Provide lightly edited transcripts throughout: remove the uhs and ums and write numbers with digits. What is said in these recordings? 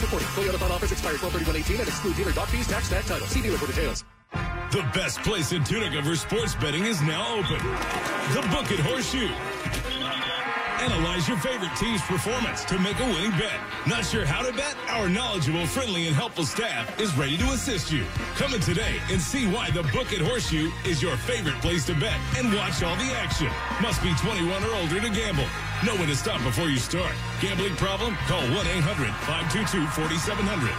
reporting. Toyota Thought offers expire 12/31/18 and exclude dealer dock fees, tax, tag, title. See dealer for details. The best place in Tunica for sports betting is now open. The Book It Horseshoe. Analyze your favorite team's performance to make a winning bet. Not sure how to bet? Our knowledgeable, friendly, and helpful staff is ready to assist you. Come in today and see why the Book It Horseshoe is your favorite place to bet and watch all the action. Must be 21 or older to gamble. Know when to stop before you start. Gambling problem? Call 1-800-522-4700.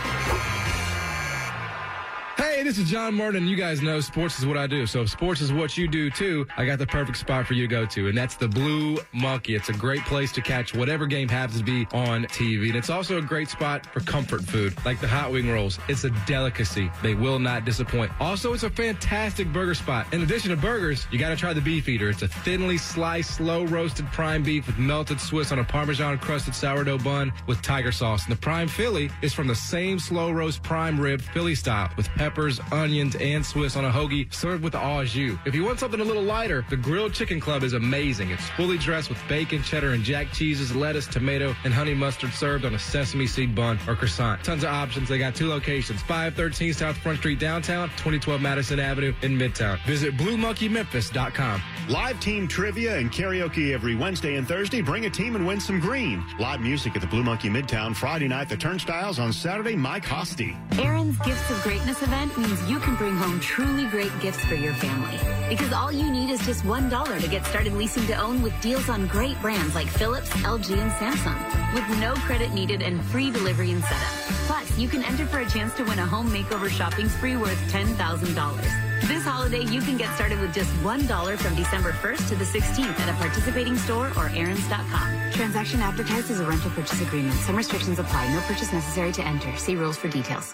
Hey, this is John Martin. You guys know sports is what I do. So if sports is what you do, too, I got the perfect spot for you to go to, and that's the Blue Monkey. It's a great place to catch whatever game happens to be on TV. And it's also a great spot for comfort food, like the hot wing rolls. It's a delicacy. They will not disappoint. Also, it's a fantastic burger spot. In addition to burgers, you got to try the beef eater. It's a thinly sliced, slow-roasted prime beef with melted Swiss on a Parmesan-crusted sourdough bun with tiger sauce. And the prime Philly is from the same slow-roast prime rib Philly style with peppers, onions, and Swiss on a hoagie served with au jus. If you want something a little lighter, the Grilled Chicken Club is amazing. It's fully dressed with bacon, cheddar, and jack cheeses, lettuce, tomato, and honey mustard served on a sesame seed bun or croissant. Tons of options. They got 2 locations, 513 South Front Street downtown, 2012 Madison Avenue in Midtown. Visit BlueMonkeyMemphis.com. Live team trivia and karaoke every Wednesday and Thursday. Bring a team and win some green. Live music at the Blue Monkey Midtown. Friday night, the Turnstiles. On Saturday, Mike Hosty. Aaron's Gifts of Greatness event means you can bring home truly great gifts for your family. Because all you need is just $1 to get started leasing to own with deals on great brands like Philips, LG, and Samsung. With no credit needed and free delivery and setup. Plus, you can enter for a chance to win a home makeover shopping spree worth $10,000. This holiday, you can get started with just $1 from December 1st to the 16th at a participating store or Aaron's.com. Transaction advertised as a rental purchase agreement. Some restrictions apply. No purchase necessary to enter. See rules for details.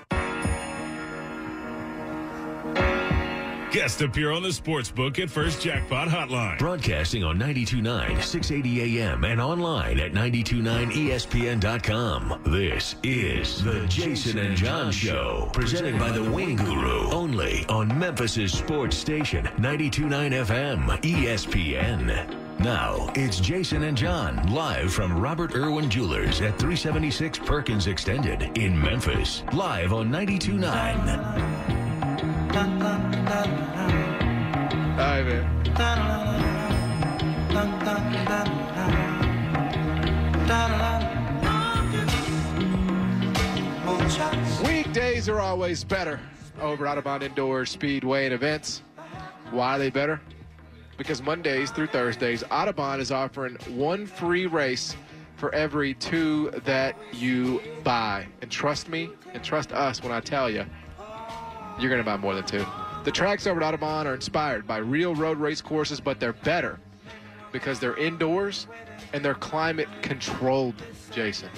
Guest appear on the Sportsbook at First Jackpot Hotline. Broadcasting on 92.9, 680 AM and online at 929ESPN.com. This is the Jason and John Show, presented by the Wing Guru, only on Memphis' sports station, 92.9 FM, ESPN. Now, it's Jason and John, live from Robert Irwin Jewelers at 376 Perkins Extended in Memphis. Live on 92.9. Hi, man. Weekdays are always better over at Audubon Indoor Speedway and Events. Why are they better? Because Mondays through Thursdays, Audubon is offering 1 free race for every 2 that you buy. And trust me, and trust us when I tell you, you're going to buy more than 2. The tracks over at Audubon are inspired by real road race courses, but they're better because they're indoors and they're climate controlled, Jason.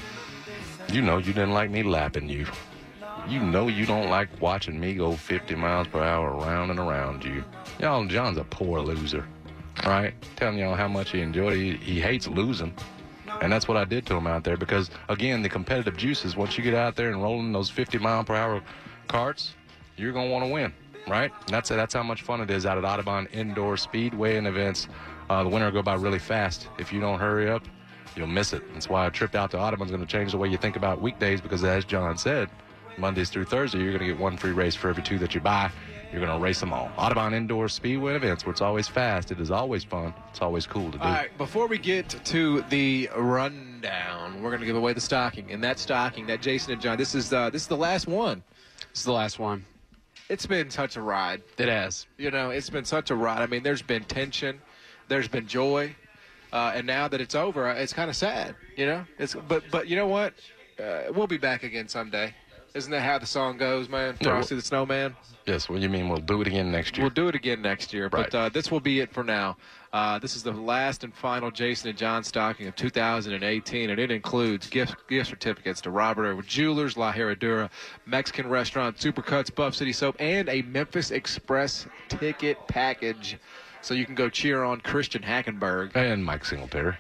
You know you didn't like me lapping you. You know you don't like watching me go 50 miles per hour around and around you. Y'all, John's a poor loser, right? Telling y'all how much he enjoyed it. He hates losing. And that's what I did to him out there because, again, the competitive juices, once you get out there and rolling those 50-mile-per-hour carts, you're going to want to win, right? And that's how much fun it is out at Audubon Indoor Speedway and Events. The winter will go by really fast. If you don't hurry up, you'll miss it. That's why a trip out to Audubon is going to change the way you think about weekdays because, as John said, Mondays through Thursday, you're going to get 1 free race for every 2 that you buy. You're going to race them all. Audubon Indoor Speedway and Events, where it's always fast. It is always fun. It's always cool to do. All right, before we get to the rundown, we're going to give away the stocking. And that stocking, that Jason and John, this is the last one. This is the last one. It's been such a ride. It has. You know, it's been such a ride. I mean, there's been tension. There's been joy. And now that it's over, it's kind of sad, you know? But you know what? We'll be back again someday. Isn't that how the song goes, man? Frosty the Snowman? Yes, what do you mean we'll do it again next year? We'll do it again next year, right. But this will be it for now. This is the last and final Jason and John stocking of 2018, and it includes gift certificates to Robert Irwin Jewelers, La Herradura, Mexican Restaurant, Supercuts, Buff City Soap, and a Memphis Express ticket package. So you can go cheer on Christian Hackenberg. And Mike Singletary.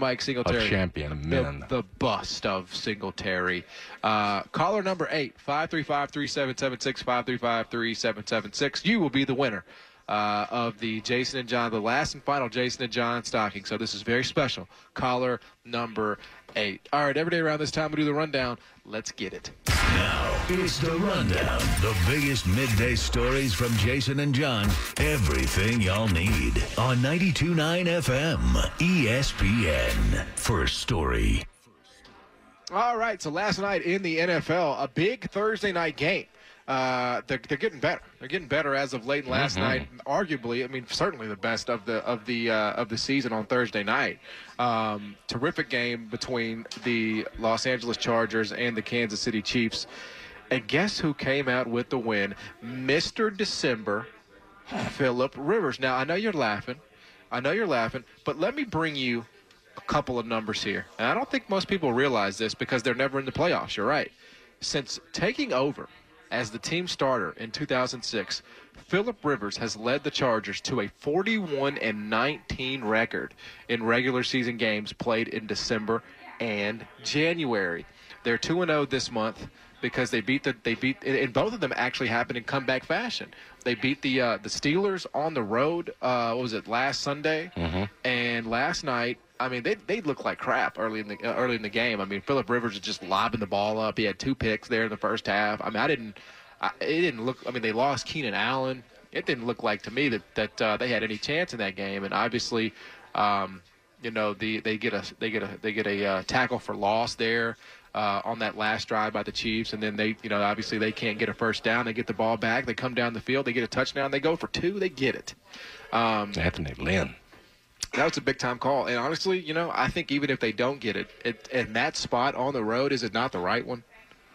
A champion of men. The bust of Singletary. Caller number 8, 535-3776, 535-3776. You will be the winner of the Jason and John, the last and final Jason and John stocking. So this is very special. Caller number 8. All right, every day around this time we do the rundown. Let's get it. Now, it's the rundown. The biggest midday stories from Jason and John. Everything y'all need on 92.9 FM, ESPN. First story. All right, so last night in the NFL, a big Thursday night game. They're getting better. They're getting better as of late last night. Arguably, I mean, certainly the best of the season on Thursday night. Terrific game between the Los Angeles Chargers and the Kansas City Chiefs. And guess who came out with the win? Mr. December, Phillip Rivers. Now, I know you're laughing, but let me bring you a couple of numbers here. And I don't think most people realize this because they're never in the playoffs. You're right. Since taking over as the team starter in 2006, Phillip Rivers has led the Chargers to a 41-19 record in regular season games played in December and January. They're 2-0 this month because they beat and both of them actually happened in comeback fashion. They beat the Steelers on the road. What was it, last Sunday? And last night, I mean, they looked like crap early in the game. I mean, Phillip Rivers was just lobbing the ball up. He had 2 picks there in the first half. I mean, it didn't look. I mean, they lost Keenan Allen. It didn't look like to me that they had any chance in that game. And obviously, they get a tackle for loss there on that last drive by the Chiefs, and then obviously they can't get a first down. They get the ball back. They come down the field. They get a touchdown. They go for 2. They get it. Anthony Lynn. That was a big-time call. And honestly, I think even if they don't get it, in that spot on the road, is it not the right one?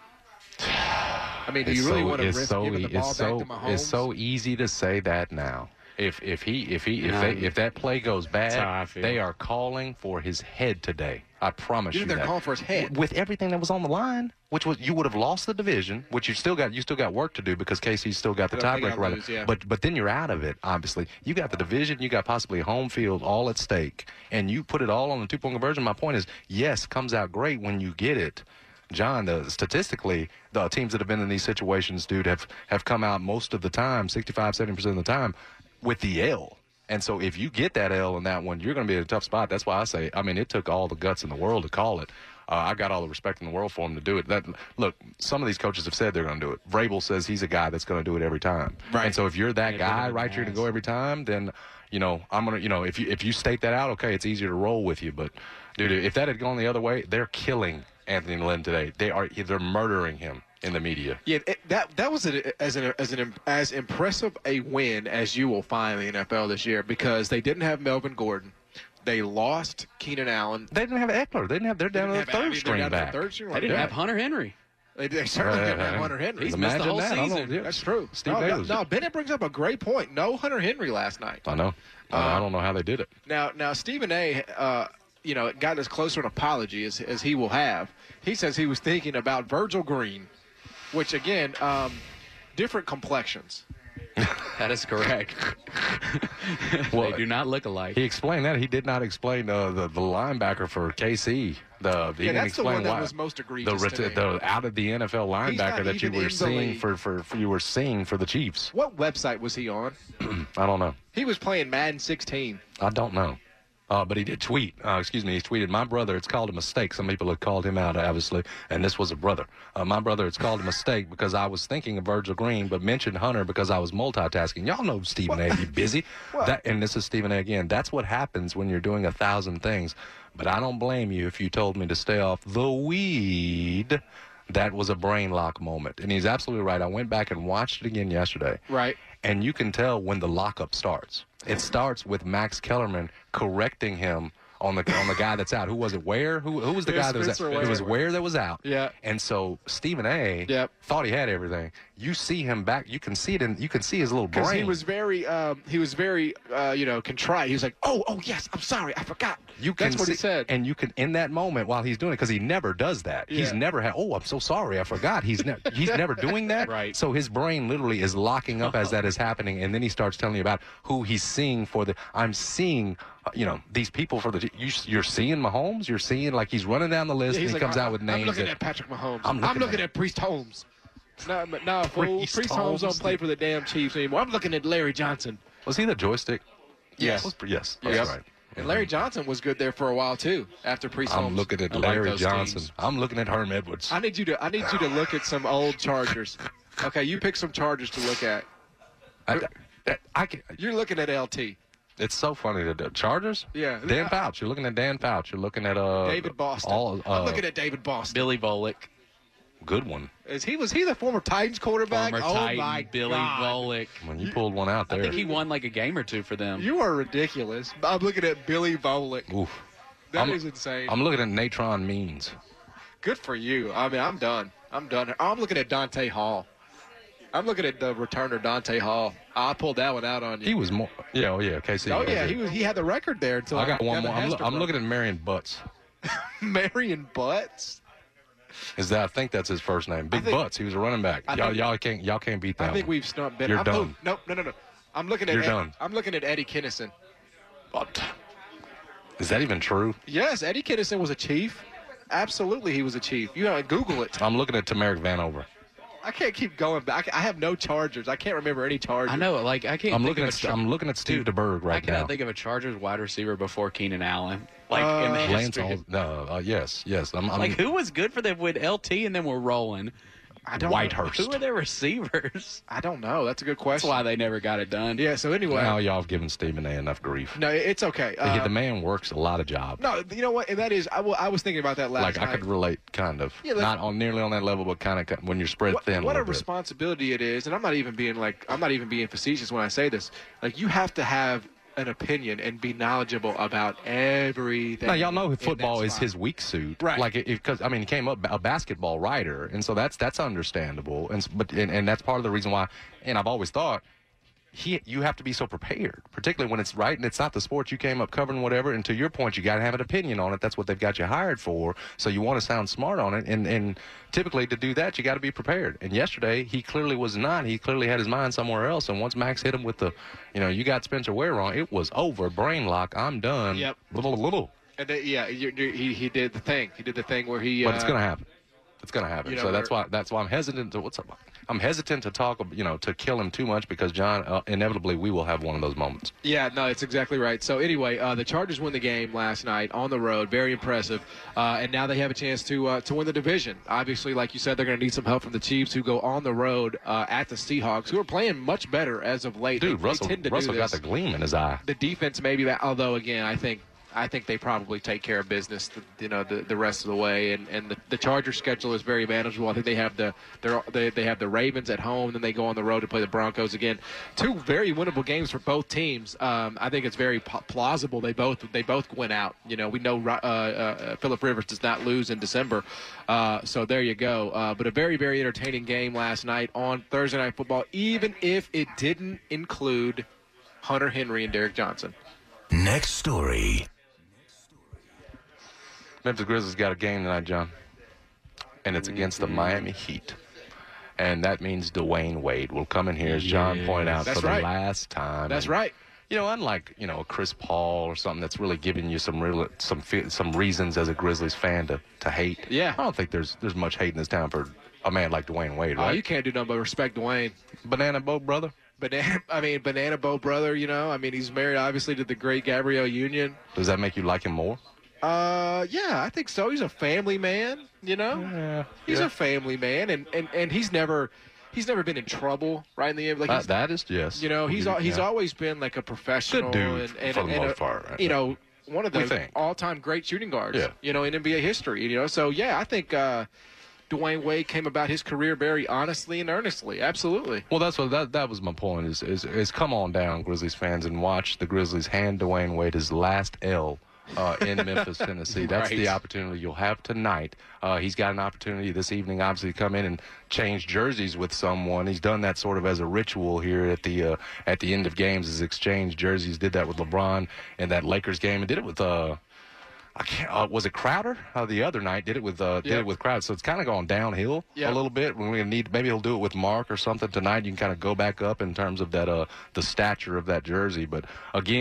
I mean, do you really want to risk giving the ball back to Mahomes? It's so easy to say that now. If that play goes bad, they are calling for his head today. I promise you that. They're calling for his head. With everything that was on the line, which was you would have lost the division, which you still got work to do because KC's still got the tiebreaker right. Yeah. But then you're out of it, obviously. You got the division, you got possibly home field all at stake, and you put it all on the 2-point conversion. My point is, yes, comes out great when you get it. John, statistically, the teams that have been in these situations, dude, have come out most of the time, 65-70% of the time, with the L. And so if you get that L in that one, you're going to be in a tough spot. That's why I say, I mean, it took all the guts in the world to call it. I got all the respect in the world for him to do it. Look, some of these coaches have said they're going to do it. Vrabel says he's a guy that's going to do it every time. Right. And so if you're that guy right here to go every time, then, I'm going to, if you state that out, okay, it's easier to roll with you. But, dude, if that had gone the other way, they're killing Anthony Lynn today. They're murdering him in the media. Yeah, that was as impressive a win as you will find in the NFL this year because they didn't have Melvin Gordon. They lost Keenan Allen. They didn't have Eckler. They're down to the third string back. They didn't have Hunter Henry. They certainly didn't have Hunter Henry. He's missed the whole season. That's true. No, Bennett brings up a great point. No Hunter Henry last night. I know. I don't know how they did it. Now Stephen A., got as close to an apology as he will have. He says he was thinking about Virgil Green, which, again, different complexions. That is correct. Well, they do not look alike. He explained that. He did not explain the linebacker for KC. He didn't that's the one that why, was most egregious to me. The out of the NFL linebacker that you were seeing for the Chiefs. What website was he on? I don't know. He was playing Madden 16. I don't know. But he did tweet. He tweeted, my brother, it's called a mistake. Some people have called him out, obviously, and this was a brother. My brother, it's called a mistake because I was thinking of Virgil Green, but mentioned Hunter because I was multitasking. Y'all know Stephen A. Be busy. And this is Stephen A. again. That's what happens when you're doing 1,000 things. But I don't blame you if you told me to stay off the weed. That was a brain lock moment. And he's absolutely right. I went back and watched it again yesterday. Right. And you can tell when the lockup starts. It starts with Max Kellerman correcting him on the guy that's out. Who was it? Ware? Who was the guy that was out? It was Ware that was out. Yeah. And so Stephen A. thought he had everything. You see him back. You can see it, and you can see his little brain. He was very, contrite. He was like, "Oh, yes, I'm sorry, I forgot." That's what he said. And you can, in that moment, while he's doing it, because he never does that. Yeah. He's never had. Oh, I'm so sorry, I forgot. He's never doing that. Right. So his brain literally is locking up as that is happening, and then he starts telling you about who he's seeing for the. I'm seeing. These people for the you're seeing Mahomes. You're seeing like he's running down the list. Yeah, and he comes out with names. I'm looking at Patrick Mahomes. I'm looking at Priest Holmes. No, fool. Priest Holmes don't play for the damn Chiefs anymore. I'm looking at Larry Johnson. Was he the joystick? Yes. Yes, that's Yes. right. And Larry Johnson was good there for a while too. After Priest I'm Holmes. looking at I like Larry those Johnson. teams. I'm looking at Herm Edwards. I need you to look at some old Chargers. Okay, you pick some Chargers to look at. I can, You're looking at LT. it's so funny that the Chargers. Yeah. Dan Fouch. You're looking at Dan Fouch. You're looking at David Boston. I'm looking at David Boston. Billy Volek. good one. Was he the former Titans quarterback? Former oh Titan, my Billy God. Volek. When you pulled one out I there. think he won like a game or two for them. You are ridiculous. I'm looking at Billy Volek. Oof. That I'm- is insane. I'm looking at Natron Means. Good for you. I mean, I'm done. I'm looking at Dante Hall. I'm looking at the returner Dante Hall. I pulled that one out on you. He was more. Yeah, KC. Oh yeah, he had the record there until I got one Kevin more. Hester I'm broke looking at Marion Butts. it. Marion Butts. I think that's his first name. Big think- Butts. He was a running back. I Y'all think- can't beat that. I think one. we've snubbed Ben. You're done. No. I'm looking at You're done. I'm looking at Eddie Kinnison. But is that even true? Yes, Eddie Kinnison was a Chief. Absolutely, he was a Chief. You know, Google it. I'm looking at Tamarick Vanover. I can't keep going back. I have no Chargers. I can't remember any Chargers. I know, like I can't. I'm think looking of at a I'm looking at Steve DeBerg I right cannot now. think of a Chargers wide receiver before Keenan Allen. Like in the Lance history. yes. I'm Like who was good for them with LT and then we're rolling? I don't know. Whitehurst. Who are their receivers? I don't know. That's a good That's question. why they never got it done. Yeah. So anyway, Now y'all have given Stephen A enough grief. no, it's okay. The man works a lot of jobs. No, you know what? And that is, I was thinking about that last Like night. I could relate, kind of. Yeah, like- Not on nearly on that level, but kind of when you're spread thin. What a little bit. responsibility it is, and I'm not even being facetious when I say this. Like, you have to have an opinion and be knowledgeable about everything. Now y'all know in football that is spot. his weak suit, Right. Like because he came up a basketball writer, and so that's understandable, and that's part of the reason why. And I've always thought you have to be so prepared, particularly when it's right and it's not the sport you came up covering, whatever. And to your point, you got to have an opinion on it. That's what they've got you hired for. So you want to sound smart on it, and typically to do that, you got to be prepared. And yesterday, he clearly was not. He clearly had his mind somewhere else. And once Max hit him with the, you got Spencer Ware wrong, it was over. Brain lock. I'm done. Yep. Little. And he did the thing. He did the thing where he. But it's gonna happen. It's gonna happen. You know, So that's why I'm hesitant to I'm hesitant to talk. To kill him too much because John, inevitably we will have one of those moments. Yeah, no, it's exactly right. So anyway, the Chargers win the game last night on the road, very impressive, and now they have a chance to win the division. Obviously, like you said, they're going to need some help from the Chiefs, who go on the road at the Seahawks, who are playing much better as of late. Dude, They Russell tend to do got this. the gleam in his eye. The defense maybe, although again, I think they probably take care of business, the rest of the way. And the Chargers schedule is very manageable. I think they have the Ravens at home, then they go on the road to play the Broncos again. Two very winnable games for both teams. I think it's very plausible they both win out. We know Phillip Rivers does not lose in December, so there you go. But a very, very entertaining game last night on Thursday Night Football, even if it didn't include Hunter Henry and Derek Johnson. Next story. Memphis Grizzlies got a game tonight, John, and it's against the Miami Heat. And that means Dwayne Wade will come in here, as John pointed out, That's for right. the last time. That's And, right. Unlike a Chris Paul or something that's really giving you some reasons as a Grizzlies fan to hate. Yeah. I don't think there's much hate in this town for a man like Dwayne Wade, Oh, right? you can't do nothing but respect Dwayne. Banana boat brother. Banana Boat brother, he's married obviously to the great Gabrielle Union. Does that make you like him more? Yeah, I think so. He's a family man, Yeah. He's a family man, and he's never been in trouble, right in the end. Like That is, yes. he's always been like a professional Good dude and for the most part, right? One of We the think. all-time great shooting guards, Yeah. in NBA history, So yeah, I think Dwayne Wade came about his career very honestly and earnestly. Absolutely. Well, that's what that was my point. Is come on down, Grizzlies fans, and watch the Grizzlies hand Dwayne Wade his last L in Memphis, Tennessee. That's Right. the opportunity you'll have tonight. He's got an opportunity this evening, obviously, to come in and change jerseys with someone. He's done that sort of as a ritual here at the end of games. Is exchange jerseys. Did that with LeBron in that Lakers game, and did it with was it Crowder the other night? Did it with Crowder. So it's kind of gone downhill a little bit. Maybe he'll do it with Mark or something tonight. You can kind of go back up in terms of that the stature of that jersey. But again,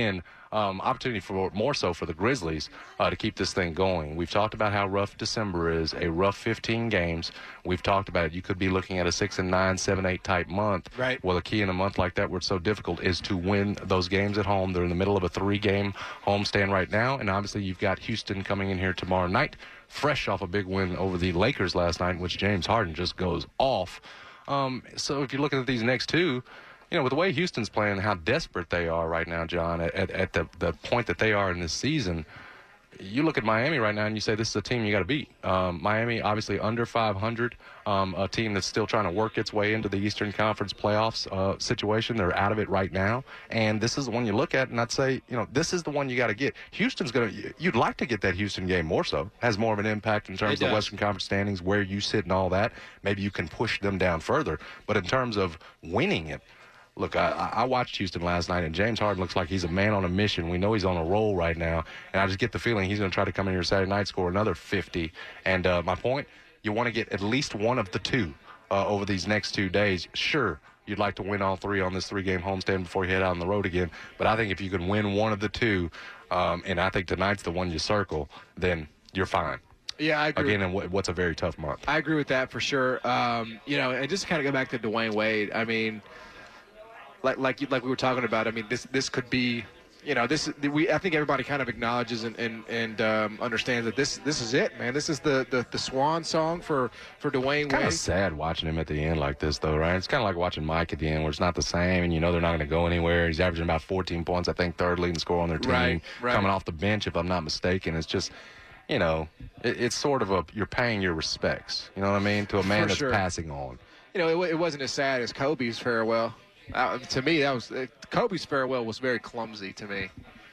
opportunity for more so for the Grizzlies to keep this thing going. We've talked about how rough December is, a rough 15 games. We've talked about it. You could be looking at a 6-9, 7-8 type month. Right. Well, the key in a month like that where it's so difficult is to win those games at home. They're in the middle of a 3-game homestand right now, and obviously you've got Houston coming in here tomorrow night, fresh off a big win over the Lakers last night, in which James Harden just goes off. So if you're looking at these next two, with the way Houston's playing, how desperate they are right now, John, at the point that they are in this season, you look at Miami right now and you say this is a team you got to beat. Miami, obviously under 500, a team that's still trying to work its way into the Eastern Conference playoffs situation. They're out of it right now. And this is the one you look at, and I'd say, this is the one you got to get. Houston's you'd like to get that Houston game more so. Has more of an impact in terms of the Western Conference standings, where you sit and all that. Maybe you can push them down further. But in terms of winning it, look, I watched Houston last night, and James Harden looks like he's a man on a mission. We know he's on a roll right now, and I just get the feeling he's going to try to come in here Saturday night, score another 50. And my point, you want to get at least one of the two over these next 2 days. Sure, you'd like to win all three on this 3-game homestand before you head out on the road again, but I think if you can win one of the two, and I think tonight's the one you circle, then you're fine. Yeah, I agree. Again, in what's a very tough month. I agree with that for sure. And just to kind of go back to Dwayne Wade, I mean, like we were talking about, I mean, this could be, I think everybody kind of acknowledges and understands that this is it, man. This is the swan song for Dwayne Wade. Kind of sad watching him at the end like this, though, right? It's kind of like watching Mike at the end, where it's not the same, and they're not going to go anywhere. He's averaging about 14 points, I think, third leading scorer on their team, right. Coming off the bench, if I'm not mistaken. It's just, it's sort of you're paying your respects, you know what I mean, to a man that's passing on. It wasn't as sad as Kobe's farewell. To me, Kobe's farewell was very clumsy to me.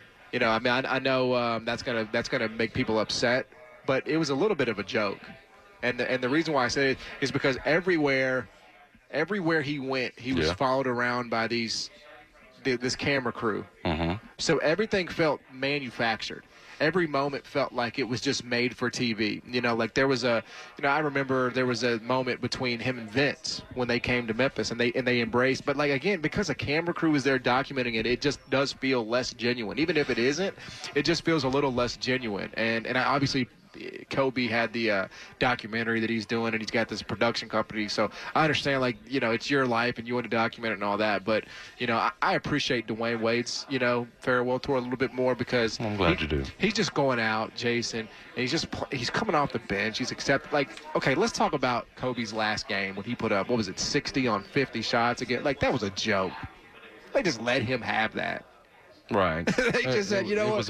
I know that's gonna make people upset, but it was a little bit of a joke. And the reason why I say it is because everywhere he went, he was followed around by this camera crew. Mm-hmm. So everything felt manufactured. Every moment felt like it was just made for TV. Like there was I remember there was a moment between him and Vince when they came to Memphis and they embraced. But like, again, because a camera crew is there documenting it, it just does feel less genuine. Even if it isn't, it just feels a little less genuine. And obviously Kobe had the documentary that he's doing, and he's got this production company. So I understand, it's your life and you want to document it and all that. But, I appreciate Dwayne Wade's, farewell tour a little bit more because I'm glad you do. He's just going out, Jason, and he's coming off the bench. He's okay, let's talk about Kobe's last game when he put up, 60 on 50 shots again. That was a joke. They just let him have that. Right. They just said,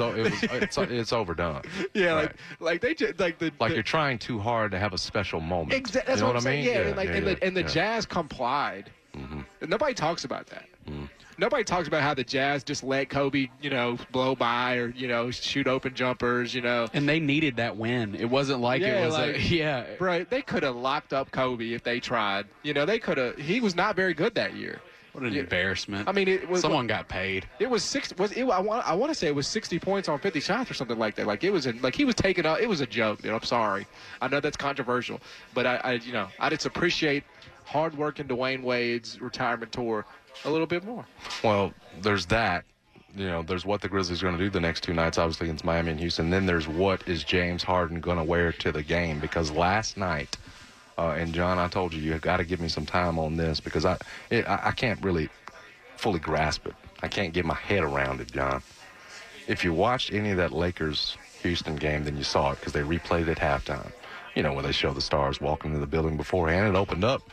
it's overdone. Yeah, right. You're trying too hard to have a special moment. Exactly. That's what I'm saying. Yeah, the Jazz complied. Mm-hmm. Nobody talks about that. Mm-hmm. Nobody talks about how the Jazz just let Kobe, blow by or, shoot open jumpers, And they needed that win. It wasn't like it was Right. They could have locked up Kobe if they tried. They could have. He was not very good that year. What an embarrassment. I mean, someone got paid. It was 60. I want to say it was 60 points on 50 shots or something like that. He was taking up. It was a joke, dude. I'm sorry. I know that's controversial, but I just appreciate hard work in Dwayne Wade's retirement tour a little bit more. Well, there's that. There's what the Grizzlies are going to do the next 2 nights, obviously against Miami and Houston. Then there's what is James Harden going to wear to the game, because last night. And, John, I told you got to give me some time on this because I can't really fully grasp it. I can't get my head around it, John. If you watched any of that Lakers-Houston game, then you saw it because they replayed it at halftime. Where they show the stars walking into the building beforehand. It opened up,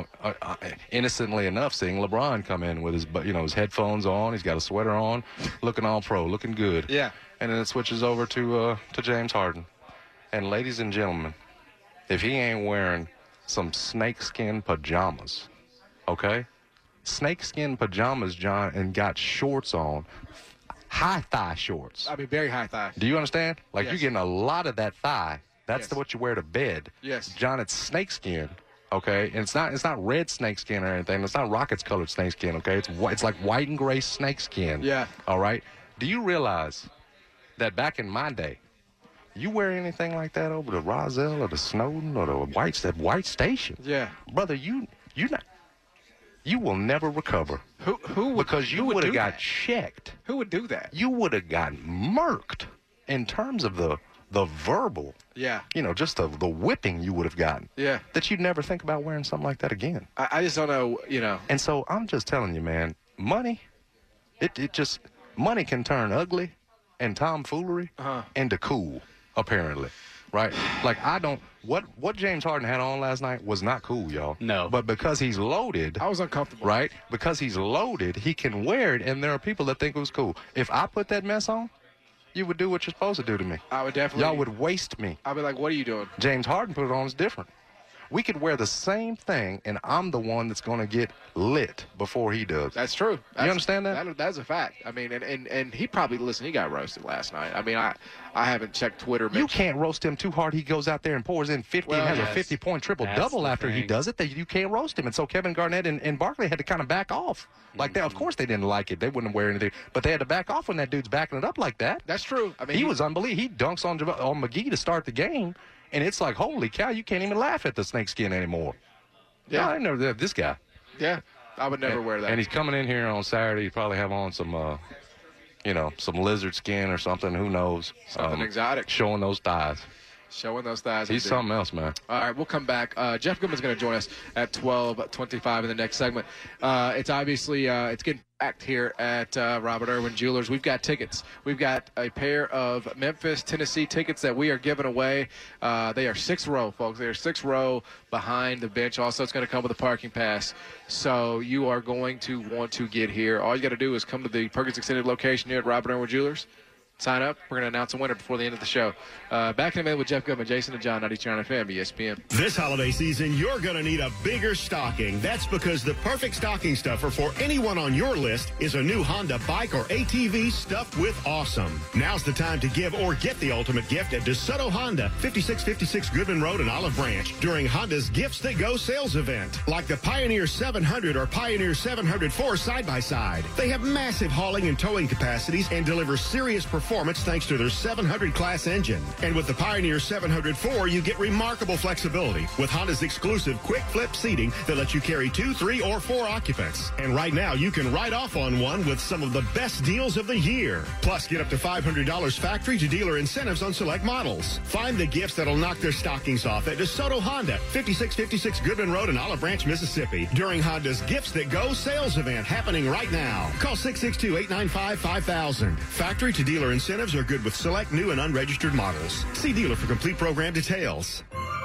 innocently enough, seeing LeBron come in with his headphones on. He's got a sweater on, looking all pro, looking good. Yeah. And then it switches over to James Harden. And, ladies and gentlemen, if he ain't wearing some snakeskin pajamas, okay? Snakeskin pajamas, John, and got shorts on, high-thigh shorts. I mean, very high-thigh. Do you understand? Yes. You're getting a lot of that thigh. That's what you wear to bed. Yes. John, it's snakeskin, okay? And it's not red snakeskin or anything. It's not Rockets-colored snakeskin, okay? It's like white and gray snakeskin. Yeah. All right? Do you realize that back in my day, you wear anything like that over to Roselle or to Snowden or to White Station? Yeah, brother, you you will never recover. Because you would have got checked. Who would do that? You would have gotten murked in terms of the verbal. Yeah. Just the whipping you would have gotten. Yeah. That you'd never think about wearing something like that again. I just don't know, And so I'm just telling you, man, money, money can turn ugly and tomfoolery into cool, apparently. Right? Like, what James Harden had on last night was not cool, y'all. No. But because he's loaded. I was uncomfortable. Right? Because he's loaded, he can wear it, and there are people that think it was cool. If I put that mess on, you would do what you're supposed to do to me. I would definitely. Y'all would waste me. I'd be like, what are you doing? James Harden put it on, it's different. We could wear the same thing, and I'm the one that's going to get lit before he does. That's true. You understand that? That's a fact. I mean, and he probably, he got roasted last night. I mean, I haven't checked Twitter. You can't roast him too hard. He goes out there and pours in 50 and has a 50-point triple-double after he does it. You can't roast him. And so Kevin Garnett and Barkley had to kind of back off. Like that. Of course they didn't like it. They wouldn't wear anything. But they had to back off when that dude's backing it up like that. That's true. I mean, he was unbelievable. He dunks on McGee to start the game. And it's like, holy cow, you can't even laugh at the snakeskin anymore. Yeah, no, I didn't know this guy. Yeah, I would never wear that. And he's coming in here on Saturday. He probably have on some, some lizard skin or something. Who knows? Something exotic. Showing those thighs. Showing those thighs. He's something else, man. All right, we'll come back. Jeff Goodman's going to join us at 12:25 in the next segment. It's obviously it's getting packed here at Robert Irwin Jewelers. We've got tickets. We've got a pair of Memphis, Tennessee tickets that we are giving away. They are 6th row, folks. They are 6th row behind the bench. Also, it's going to come with a parking pass. So you are going to want to get here. All you got to do is come to the Perkins Extended location here at Robert Irwin Jewelers. Sign up. We're going to announce a winner before the end of the show. Back in a minute with Jeff Goodman, Jason and John, 92.9 FM, ESPN. This holiday season, you're going to need a bigger stocking. That's because the perfect stocking stuffer for anyone on your list is a new Honda bike or ATV stuffed with awesome. Now's the time to give or get the ultimate gift at DeSoto Honda, 5656 Goodman Road in Olive Branch, during Honda's Gifts That Go sales event, like the Pioneer 700 or Pioneer 704 side-by-side. They have massive hauling and towing capacities and deliver serious performance thanks to their 700 class engine. And with the Pioneer 704, you get remarkable flexibility with Honda's exclusive quick flip seating that lets you carry 2, 3, or 4 occupants. And right now, you can ride off on one with some of the best deals of the year. Plus, get up to $500 factory to dealer incentives on select models. Find the gifts that'll knock their stockings off at DeSoto Honda, 5656 Goodman Road in Olive Branch, Mississippi, during Honda's Gifts That Go sales event happening right now. Call 662-895-5000. Factory to dealer incentives are good with select new and unregistered models. See dealer for complete program details.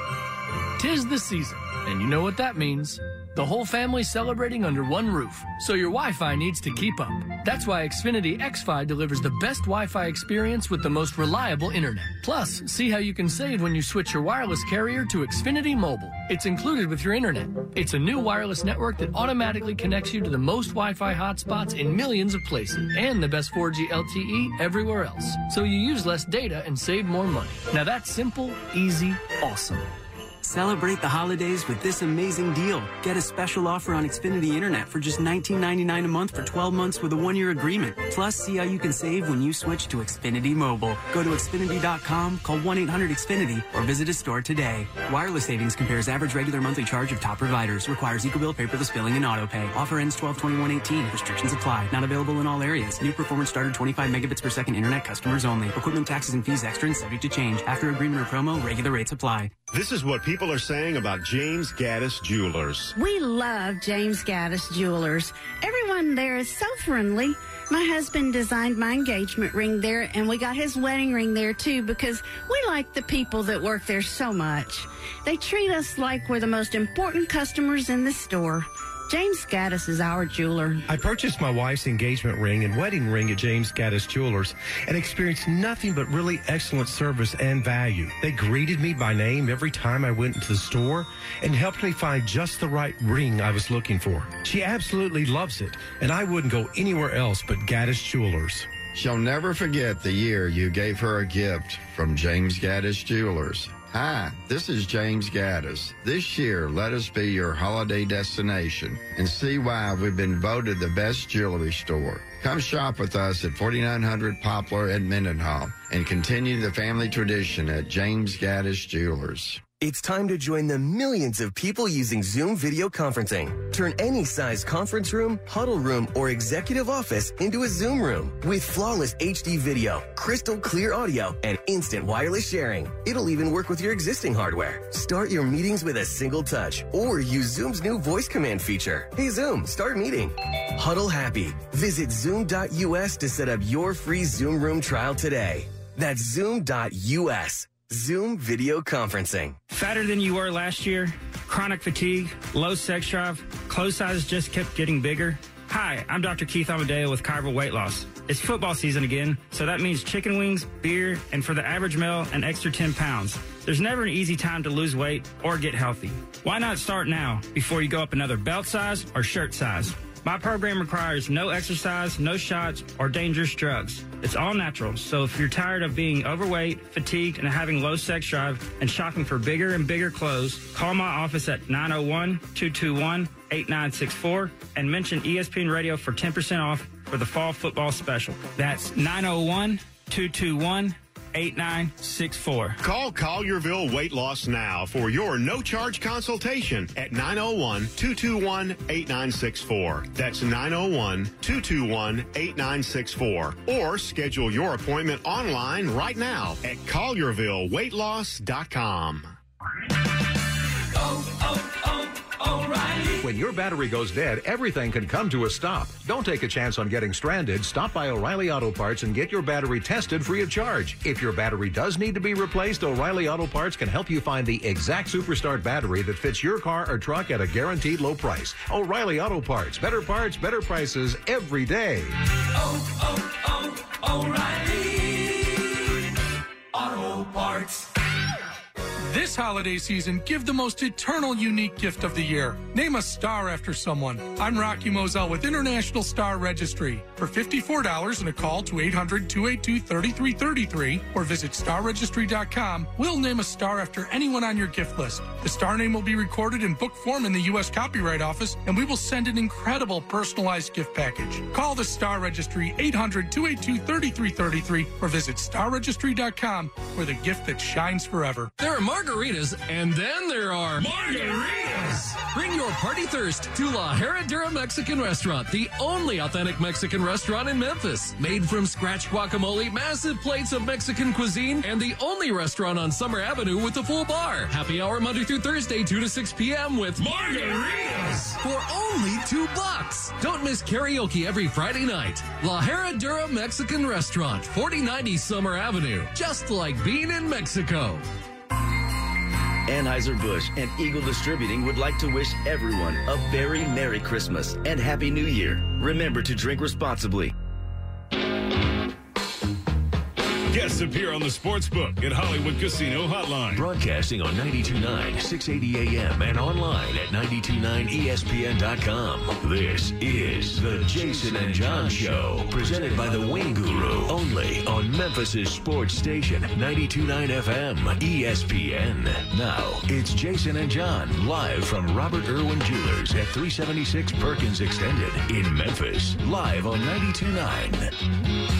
'Tis the season, and you know what that means. The whole family celebrating under one roof, so your Wi-Fi needs to keep up. That's why Xfinity XFi delivers the best Wi-Fi experience with the most reliable internet. Plus, see how you can save when you switch your wireless carrier to Xfinity Mobile. It's included with your internet. It's a new wireless network that automatically connects you to the most Wi-Fi hotspots in millions of places, and the best 4G LTE everywhere else. So you use less data and save more money. Now that's simple, easy, awesome. Celebrate the holidays with this amazing deal. Get a special offer on Xfinity Internet for just $19.99 a month for 12 months with a 1-year agreement. Plus, see how you can save when you switch to Xfinity Mobile. Go to Xfinity.com, call 1-800-XFINITY, or visit a store today. Wireless savings compares average regular monthly charge of top providers. Requires EcoBill, paperless billing, and autopay. Offer ends 12/21/18. Restrictions apply. Not available in all areas. New performance starter 25 megabits per second internet customers only. Equipment, taxes, and fees extra and subject to change. After agreement or promo, regular rates apply. This is what people are saying about James Gaddis Jewelers. We love James Gaddis Jewelers. Everyone there is so friendly. My husband designed my engagement ring there, and we got his wedding ring there, too, because we like the people that work there so much. They treat us like we're the most important customers in the store. James Gaddis is our jeweler. I purchased my wife's engagement ring and wedding ring at James Gaddis Jewelers and experienced nothing but really excellent service and value. They greeted me by name every time I went into the store and helped me find just the right ring I was looking for. She absolutely loves it, and I wouldn't go anywhere else but Gaddis Jewelers. She'll never forget the year you gave her a gift from James Gaddis Jewelers. Hi, this is James Gaddis. This year, let us be your holiday destination and see why we've been voted the best jewelry store. Come shop with us at 4900 Poplar at Mendenhall and continue the family tradition at James Gaddis Jewelers. It's time to join the millions of people using Zoom video conferencing. Turn any size conference room, huddle room, or executive office into a Zoom room with flawless HD video, crystal clear audio, and instant wireless sharing. It'll even work with your existing hardware. Start your meetings with a single touch or use Zoom's new voice command feature. Hey Zoom, start meeting. Huddle happy. Visit Zoom.us to set up your free Zoom room trial today. That's Zoom.us. Zoom video conferencing. Fatter than you were last year? Chronic fatigue? Low sex drive? Clothes sizes just kept getting bigger? Hi, I'm Dr. Keith Amadeo with Kyreville Weight Loss. It's football season again, so that means chicken wings, beer, and for the average male, an extra 10 pounds. There's never an easy time to lose weight or get healthy. Why not start now before you go up another belt size or shirt size? My program requires no exercise, no shots, or dangerous drugs. It's all natural, so if you're tired of being overweight, fatigued, and having low sex drive and shopping for bigger and bigger clothes, call my office at 901-221-8964 and mention ESPN Radio for 10% off for the fall football special. That's 901-221-8964. Call Collierville Weight Loss now for your no-charge consultation at 901-221-8964. That's 901-221-8964. Or schedule your appointment online right now at ColliervilleWeightLoss.com. O'Reilly. When your battery goes dead, everything can come to a stop. Don't take a chance on getting stranded. Stop by O'Reilly Auto Parts and get your battery tested free of charge. If your battery does need to be replaced, O'Reilly Auto Parts can help you find the exact Superstart battery that fits your car or truck at a guaranteed low price. O'Reilly Auto Parts. Better parts, better prices every day. O'Reilly Auto Parts. This holiday season, give the most eternal, unique gift of the year. Name a star after someone. I'm Rocky Moselle with International Star Registry. For $54 and a call to 800-282-3333 or visit starregistry.com, we'll name a star after anyone on your gift list. The star name will be recorded in book form in the U.S. Copyright Office, and we will send an incredible personalized gift package. Call the Star Registry, 800-282-3333 or visit starregistry.com for the gift that shines forever. There are margaritas, and then there are margaritas. Bring your party thirst to La Herradura Mexican Restaurant, the only authentic Mexican restaurant in Memphis. Made from scratch guacamole, massive plates of Mexican cuisine, and the only restaurant on Summer Avenue with a full bar. Happy hour Monday through Thursday, 2 to 6 p.m. with margaritas for only $2. Don't miss karaoke every Friday night. La Herradura Mexican Restaurant, 4090 Summer Avenue. Just like being in Mexico. Anheuser-Busch and Eagle Distributing would like to wish everyone a very Merry Christmas and Happy New Year. Remember to drink responsibly. Guests appear on the Sportsbook at Hollywood Casino Hotline. Broadcasting on 92.9, 680 AM and online at 929ESPN.com. This is the Jason and John Show, presented by the Wing Guru, only on Memphis' sports station, 92.9 FM, ESPN. Now, it's Jason and John, live from Robert Irwin Jewelers at 376 Perkins Extended in Memphis, live on 92.9.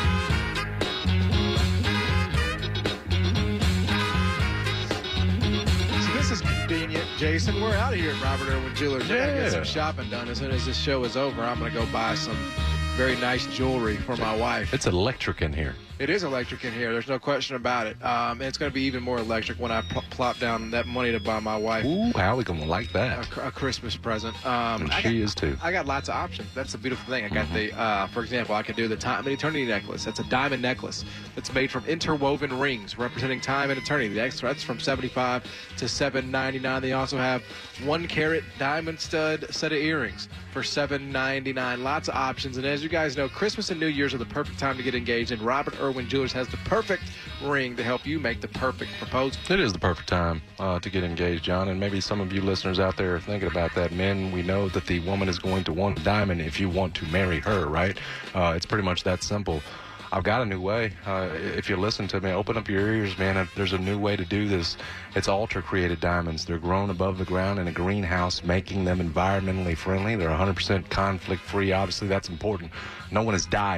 Convenient, Jason. We're out of here at Robert Irwin Jewelers. I gotta get some shopping done. As soon as this show is over, I'm gonna go buy some very nice jewelry for my wife. It's electric in here. It is electric in here. There's no question about it. And it's going to be even more electric when I plop down that money to buy my wife. Ooh, Allie's going to like that. A Christmas present. And she is too. I got lots of options. That's the beautiful thing. I got the, for example, I can do the Time and Eternity necklace. That's a diamond necklace that's made from interwoven rings representing time and eternity. That's from $75 to $7.99. They also have 1-carat diamond stud set of earrings for $7.99. Lots of options. And as you guys know, Christmas and New Year's are the perfect time to get engaged, and Robert Irwin Jewelers has the perfect ring to help you make the perfect proposal. It is the perfect time to get engaged, John, and maybe some of you listeners out there are thinking about that. Men, we know that the woman is going to want a diamond if you want to marry her, right? It's pretty much that simple. I've got a new way. If you listen to me, open up your ears, man. There's a new way to do this. It's Ultra-created diamonds. They're grown above the ground in a greenhouse, making them environmentally friendly. They're 100% conflict-free. Obviously, that's important. No one has died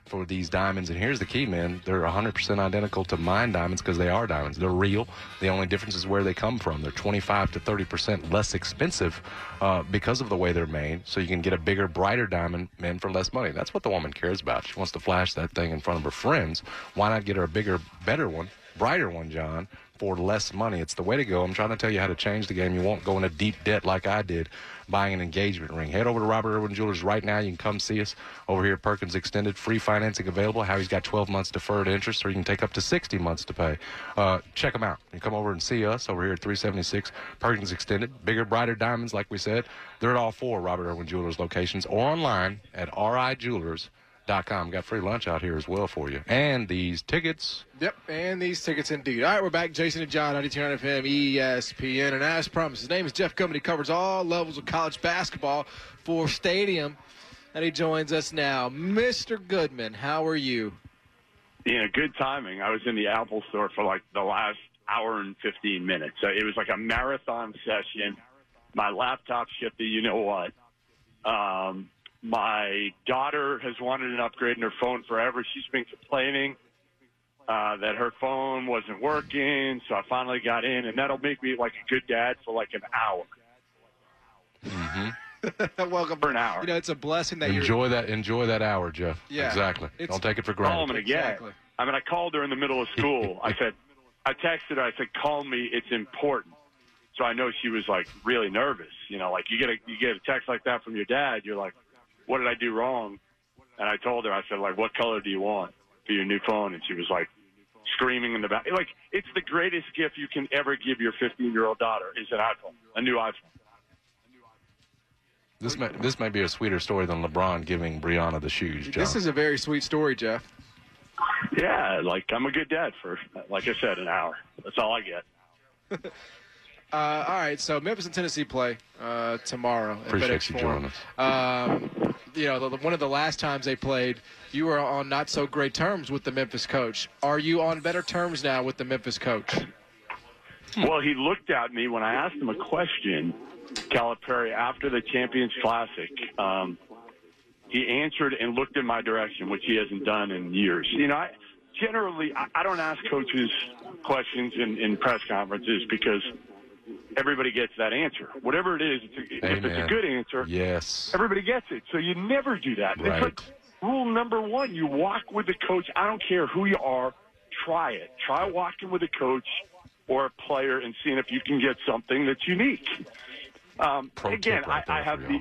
for these diamonds. And here's the key, man. They're 100% identical to mine diamonds because they are diamonds. They're real. The only difference is where they come from. They're 25 to 30% less expensive because of the way they're made. So you can get a bigger, brighter diamond, man, for less money. That's what the woman cares about. She wants to flash that thing in front of her friends. Why not get her a bigger, better one, brighter one, John, for less money? It's the way to go. I'm trying to tell you how to change the game. You won't go into deep debt like I did buying an engagement ring. Head over to Robert Irwin Jewelers right now. You can come see us over here at Perkins Extended. Free financing available. Howie's got 12 months deferred interest, or you can take up to 60 months to pay. Check them out. You come over and see us over here at 376 Perkins Extended. Bigger, brighter diamonds, like we said. They're at all 4 Robert Irwin Jewelers locations or online at RIJewelers.com. Got free lunch out here as well for you. And these tickets. Yep, and these tickets indeed. All right, we're back. Jason and John, 92.9 FM, ESPN. And as promised, his name is Jeff Gumman. He covers all levels of college basketball for Stadium. And he joins us now. Mr. Goodman, how are you? Yeah, good timing. I was in the Apple store for like the last hour and 15 minutes. So it was like a marathon session. My laptop shipped the you-know-what. My daughter has wanted an upgrade in her phone forever. She's been complaining that her phone wasn't working, so I finally got in, and that'll make me like a good dad for like an hour. Mm-hmm. Welcome for an hour. You know, it's a blessing that Enjoy that hour, Jeff. Yeah. Exactly. Don't take it for granted. I'm going to get. I mean, I called her in the middle of school. I texted her. I said, "Call me. It's important." So I know she was like really nervous. You know, like you get a text like that from your dad, you're like, what did I do wrong? And I told her, I said, like, what color do you want for your new phone? And she was like screaming in the back. Like, it's the greatest gift you can ever give your 15-year-old daughter is an iPhone, a new iPhone. This may be a sweeter story than LeBron giving Brianna the shoes, John. This is a very sweet story, Jeff. Yeah, like I'm a good dad for, like I said, an hour. That's all I get. All right, so Memphis and Tennessee play tomorrow. Appreciate you joining us. You know, one of the last times they played, you were on not so great terms with the Memphis coach. Are you on better terms now with the Memphis coach? Well, he looked at me when I asked him a question, Calipari, after the Champions Classic. He answered and looked in my direction, which he hasn't done in years. You know, I don't ask coaches questions in press conferences because everybody gets that answer. Whatever it is, if it's a good answer, yes, everybody gets it. So you never do that. Right. It's like rule number one. You walk with the coach. I don't care who you are. Try it. Try walking with a coach or a player and seeing if you can get something that's unique. Again, I have the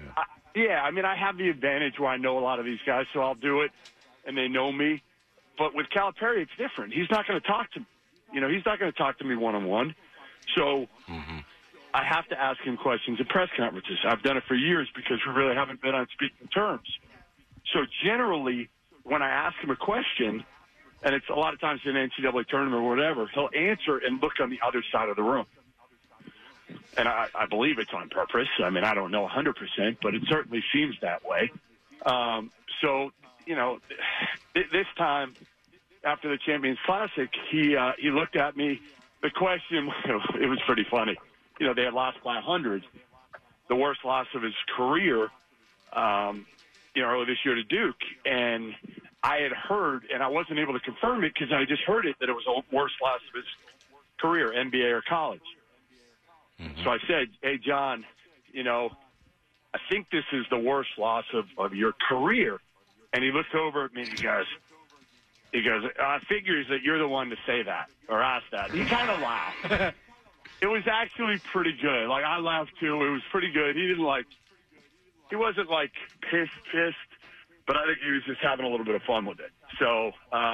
I have the advantage where I know a lot of these guys, so I'll do it, and they know me. But with Calipari, it's different. He's not going to talk to me. You know, he's not going to talk to me one-on-one. So I have to ask him questions at press conferences. I've done it for years because we really haven't been on speaking terms. So generally, when I ask him a question, and it's a lot of times in an NCAA tournament or whatever, he'll answer and look on the other side of the room. And I believe it's on purpose. I mean, I don't know 100%, but it certainly seems that way. So, you know, this time after the Champions Classic, he looked at me. The question, it was pretty funny. You know, they had lost by 100, the worst loss of his career, earlier this year to Duke. And I had heard, and I wasn't able to confirm it because I just heard it, that it was the worst loss of his career, NBA or college. So I said, hey, John, you know, I think this is the worst loss of your career. And he looked over at me and he goes, I figures that you're the one to say that or ask that. He kind of laughed. It was actually pretty good. Like, I laughed too. It was pretty good. He wasn't like pissed, but I think he was just having a little bit of fun with it. So,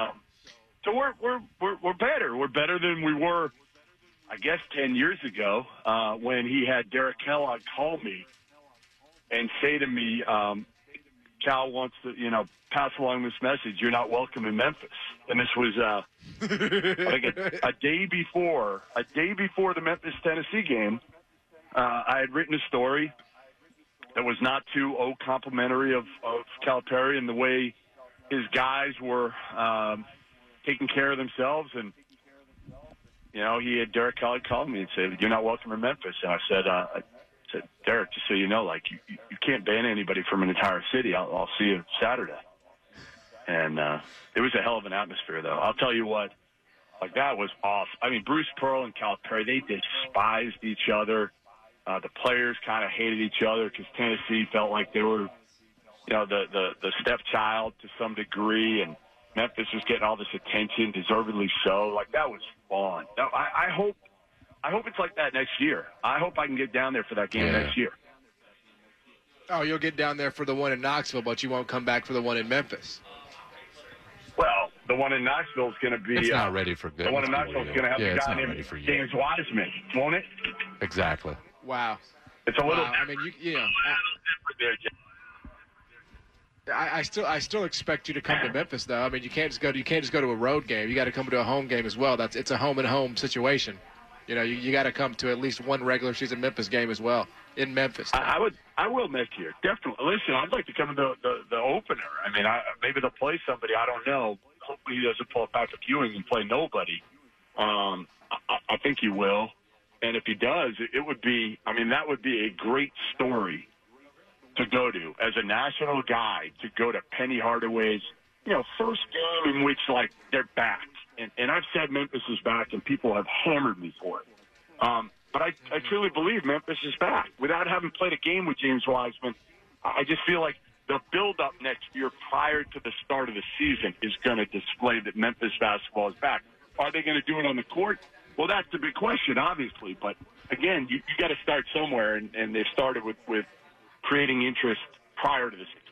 we're better. We're better than we were, I guess, 10 years ago when he had Derek Kellogg call me and say to me, Cal wants to, pass along this message. You're not welcome in Memphis. And this was, I think, a day before the Memphis-Tennessee game. I had written a story that was not too complimentary of Calipari and the way his guys were taking care of themselves. And, he had Derek Kellogg call me and say, you're not welcome in Memphis. And I said, Derek, just so you know, like, you can't ban anybody from an entire city. I'll see you Saturday. And it was a hell of an atmosphere, though. I'll tell you what, like, that was awesome. I mean, Bruce Pearl and Calipari, they despised each other. The players kind of hated each other because Tennessee felt like they were, the stepchild to some degree, and Memphis was getting all this attention, deservedly so. Like, that was fun. I hope it's like that next year. I hope I can get down there for that game next year. Oh, you'll get down there for the one in Knoxville, but you won't come back for the one in Memphis. Well, the one in Knoxville is going to be. It's not ready for good. The one in Knoxville is going to have the guy named James Wiseman, won't it? Exactly. Wow. It's a little. I mean, I still expect you to come to Memphis, though. I mean, you can't just go to a road game. You got to come to a home game as well. It's a home and home situation. You got to come to at least one regular season Memphis game as well in Memphis. I will next year, definitely. Listen, I'd like to come to the opener. I mean, maybe they'll play somebody. I don't know. Hopefully he doesn't pull a Patrick Ewing and play nobody. I think he will. And if he does, it would be. I mean, that would be a great story to go to as a national guy, to go to Penny Hardaway's, first game in which, like, they're back. And I've said Memphis is back, and people have hammered me for it. But I truly believe Memphis is back. Without having played a game with James Wiseman, I just feel like the build-up next year prior to the start of the season is going to display that Memphis basketball is back. Are they going to do it on the court? Well, that's the big question, obviously. But, again, you got to start somewhere, and they've started with creating interest prior to the season.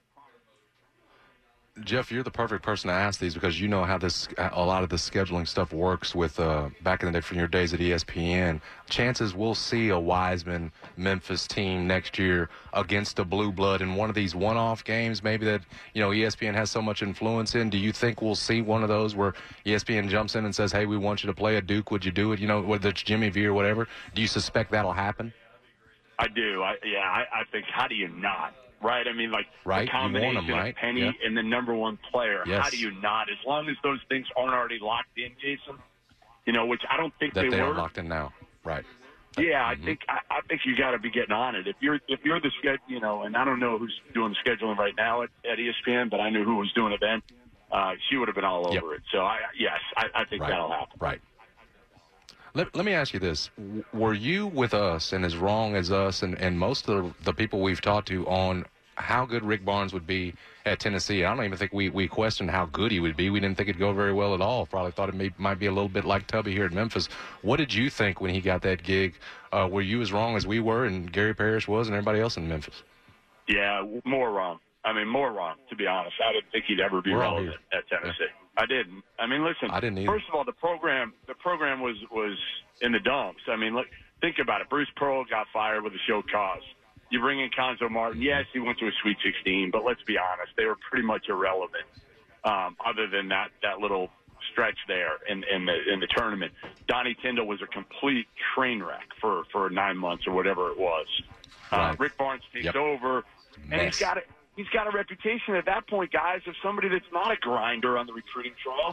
Jeff, you're the perfect person to ask these because you know how a lot of the scheduling stuff works with back in the day from your days at ESPN. Chances we'll see a Wiseman Memphis team next year against a blue blood in one of these one-off games maybe that, ESPN has so much influence in. Do you think we'll see one of those where ESPN jumps in and says, hey, we want you to play a Duke, would you do it? Whether it's Jimmy V or whatever. Do you suspect that'll happen? I do. I think, how do you not? Right? I mean, like, right. The combination of Penny and the number one player. Yes. How do you not? As long as those things aren't already locked in, Jason, which I don't think they were. are locked in now. Right. Yeah, I think you got to be getting on it. If you're the schedule, and I don't know who's doing the scheduling right now at ESPN, but I knew who was doing it then. She would have been all over it. So I think that'll happen. Right. Let me ask you this. Were you with us and as wrong as us and most of the people we've talked to on how good Rick Barnes would be at Tennessee? I don't even think we questioned how good he would be. We didn't think it'd go very well at all. Probably thought it might be a little bit like Tubby here at Memphis. What did you think when he got that gig? Were you as wrong as we were and Gary Parrish was and everybody else in Memphis? Yeah, more wrong. I mean, more wrong, to be honest. I didn't think he'd ever be relevant at Tennessee. Yeah. I didn't. I mean, listen. I didn't either. First of all, the program was in the dumps. I mean, look, think about it. Bruce Pearl got fired with a show cause. You bring in Conzo Martin. Yes, he went to a Sweet 16, but let's be honest, they were pretty much irrelevant. Other than that little stretch there in the tournament, Donnie Tyndall was a complete train wreck for 9 months or whatever it was. Rick Barnes takes over, and he's got a reputation at that point, guys, of somebody that's not a grinder on the recruiting trail.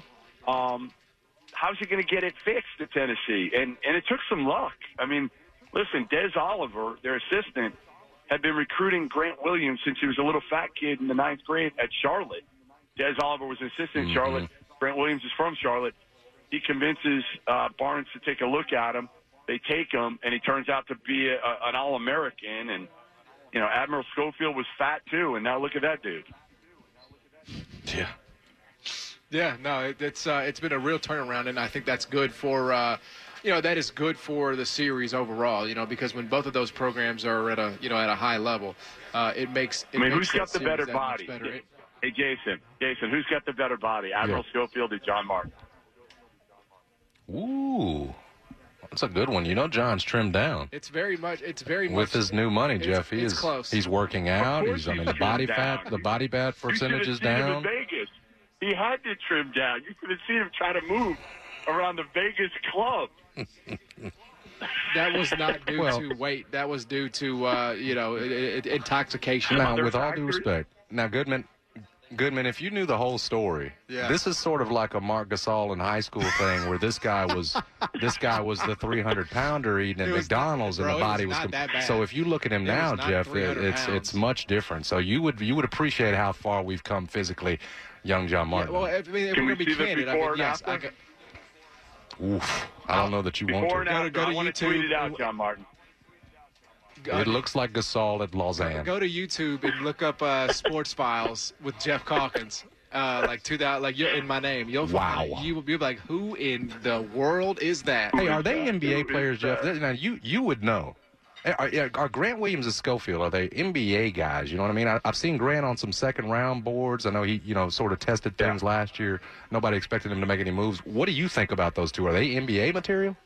How's he going to get it fixed at Tennessee? And it took some luck. I mean, listen, Des Oliver, their assistant, had been recruiting Grant Williams since he was a little fat kid in the 9th grade at Charlotte. Des Oliver was an assistant in Charlotte. Grant Williams is from Charlotte. He convinces Barnes to take a look at him. They take him, and he turns out to be an All-American, and Admiral Schofield was fat too, and now look at that dude. Yeah. Yeah, no, it's been a real turnaround, and I think that's good for that is good for the series overall. Because when both of those programs are at a high level, it makes. Who's got the better body? Hey, Jason, who's got the better body, Admiral Schofield or John Martin? Ooh. That's a good one. John's trimmed down. It's very much with his new money, Jeff. He's close. He's working out. The body fat percentage is down. You should have seen him in Vegas. He had to trim down. You could have seen him try to move around the Vegas club. That was not due to weight. That was due to intoxication. Now, with all due respect, Goodman, if you knew the whole story, this is sort of like a Mark Gasol in high school thing where this guy was the 300-pounder eating at McDonald's and the body was that bad. So if you look at him now, Jeff, it's much different. So you would appreciate how far we've come physically. young John Martin. Yeah, well, if we're going to be candid, yes. Oof. I don't know that you want to. Before and after, I want to tweet it out, John Martin. It looks like Gasol at Lausanne. Go to YouTube and look up Sports Files with Jeff Calkins. In my name, you'll find it. You'll be like, who in the world is that? Hey, are they NBA players, Jeff? Now you would know. Are Grant Williams and Schofield, are they NBA guys? You know what I mean? I've seen Grant on some second-round boards. I know he, sort of tested things last year. Nobody expected him to make any moves. What do you think about those two? Are they NBA material?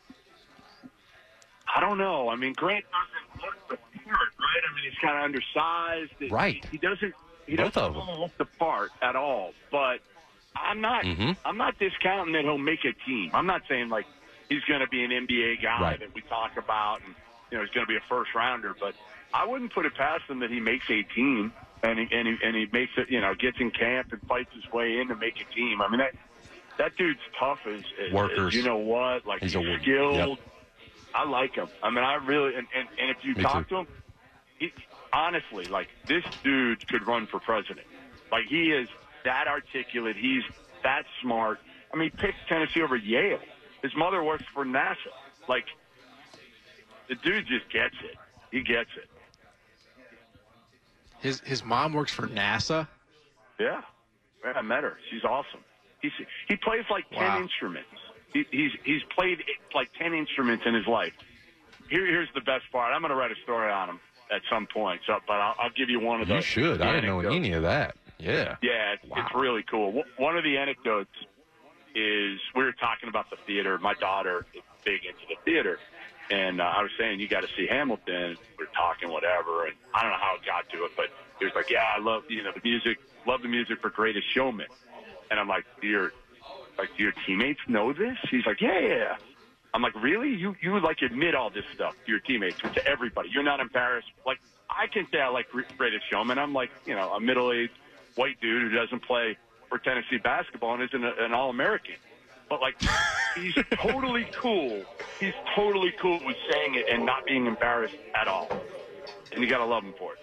I don't know. I mean, Grant doesn't look the part, right? I mean, he's kind of undersized. Right. He doesn't look the part at all. But I'm not discounting that he'll make a team. I'm not saying, like, he's going to be an NBA guy that we talk about and, he's going to be a first-rounder. But I wouldn't put it past him that he makes a team and he makes it, gets in camp and fights his way in to make a team. I mean, that dude's tough as workers. You know what? Like, he's skilled. Yep. I like him. I mean, I really and if you talk to him, honestly, like, this dude could run for president. Like, he is that articulate. He's that smart. I mean, he picked Tennessee over Yale. His mother works for NASA. Like, the dude just gets it. He gets it. His mom works for NASA? Yeah. I met her. She's awesome. He plays like 10 instruments. He's played like 10 instruments in his life. Here's the best part. I'm going to write a story on him at some point, but I'll give you one of those. You should. I didn't know any of that. Yeah. Yeah, it's really cool. One of the anecdotes is we were talking about the theater. My daughter is big into the theater, and I was saying, you got to see Hamilton. We were talking whatever, and I don't know how it got to it, but he was like, yeah, I love the music, love the music for Greatest Showman. And I'm like, do your teammates know this? He's like, yeah. I'm like, really? You like admit all this stuff to your teammates, to everybody. You're not embarrassed. Like, I can say I like Greatest Showman. I'm like, a middle-aged white dude who doesn't play for Tennessee basketball and isn't an All-American. But, like, he's totally cool. He's totally cool with saying it and not being embarrassed at all. And you got to love him for it.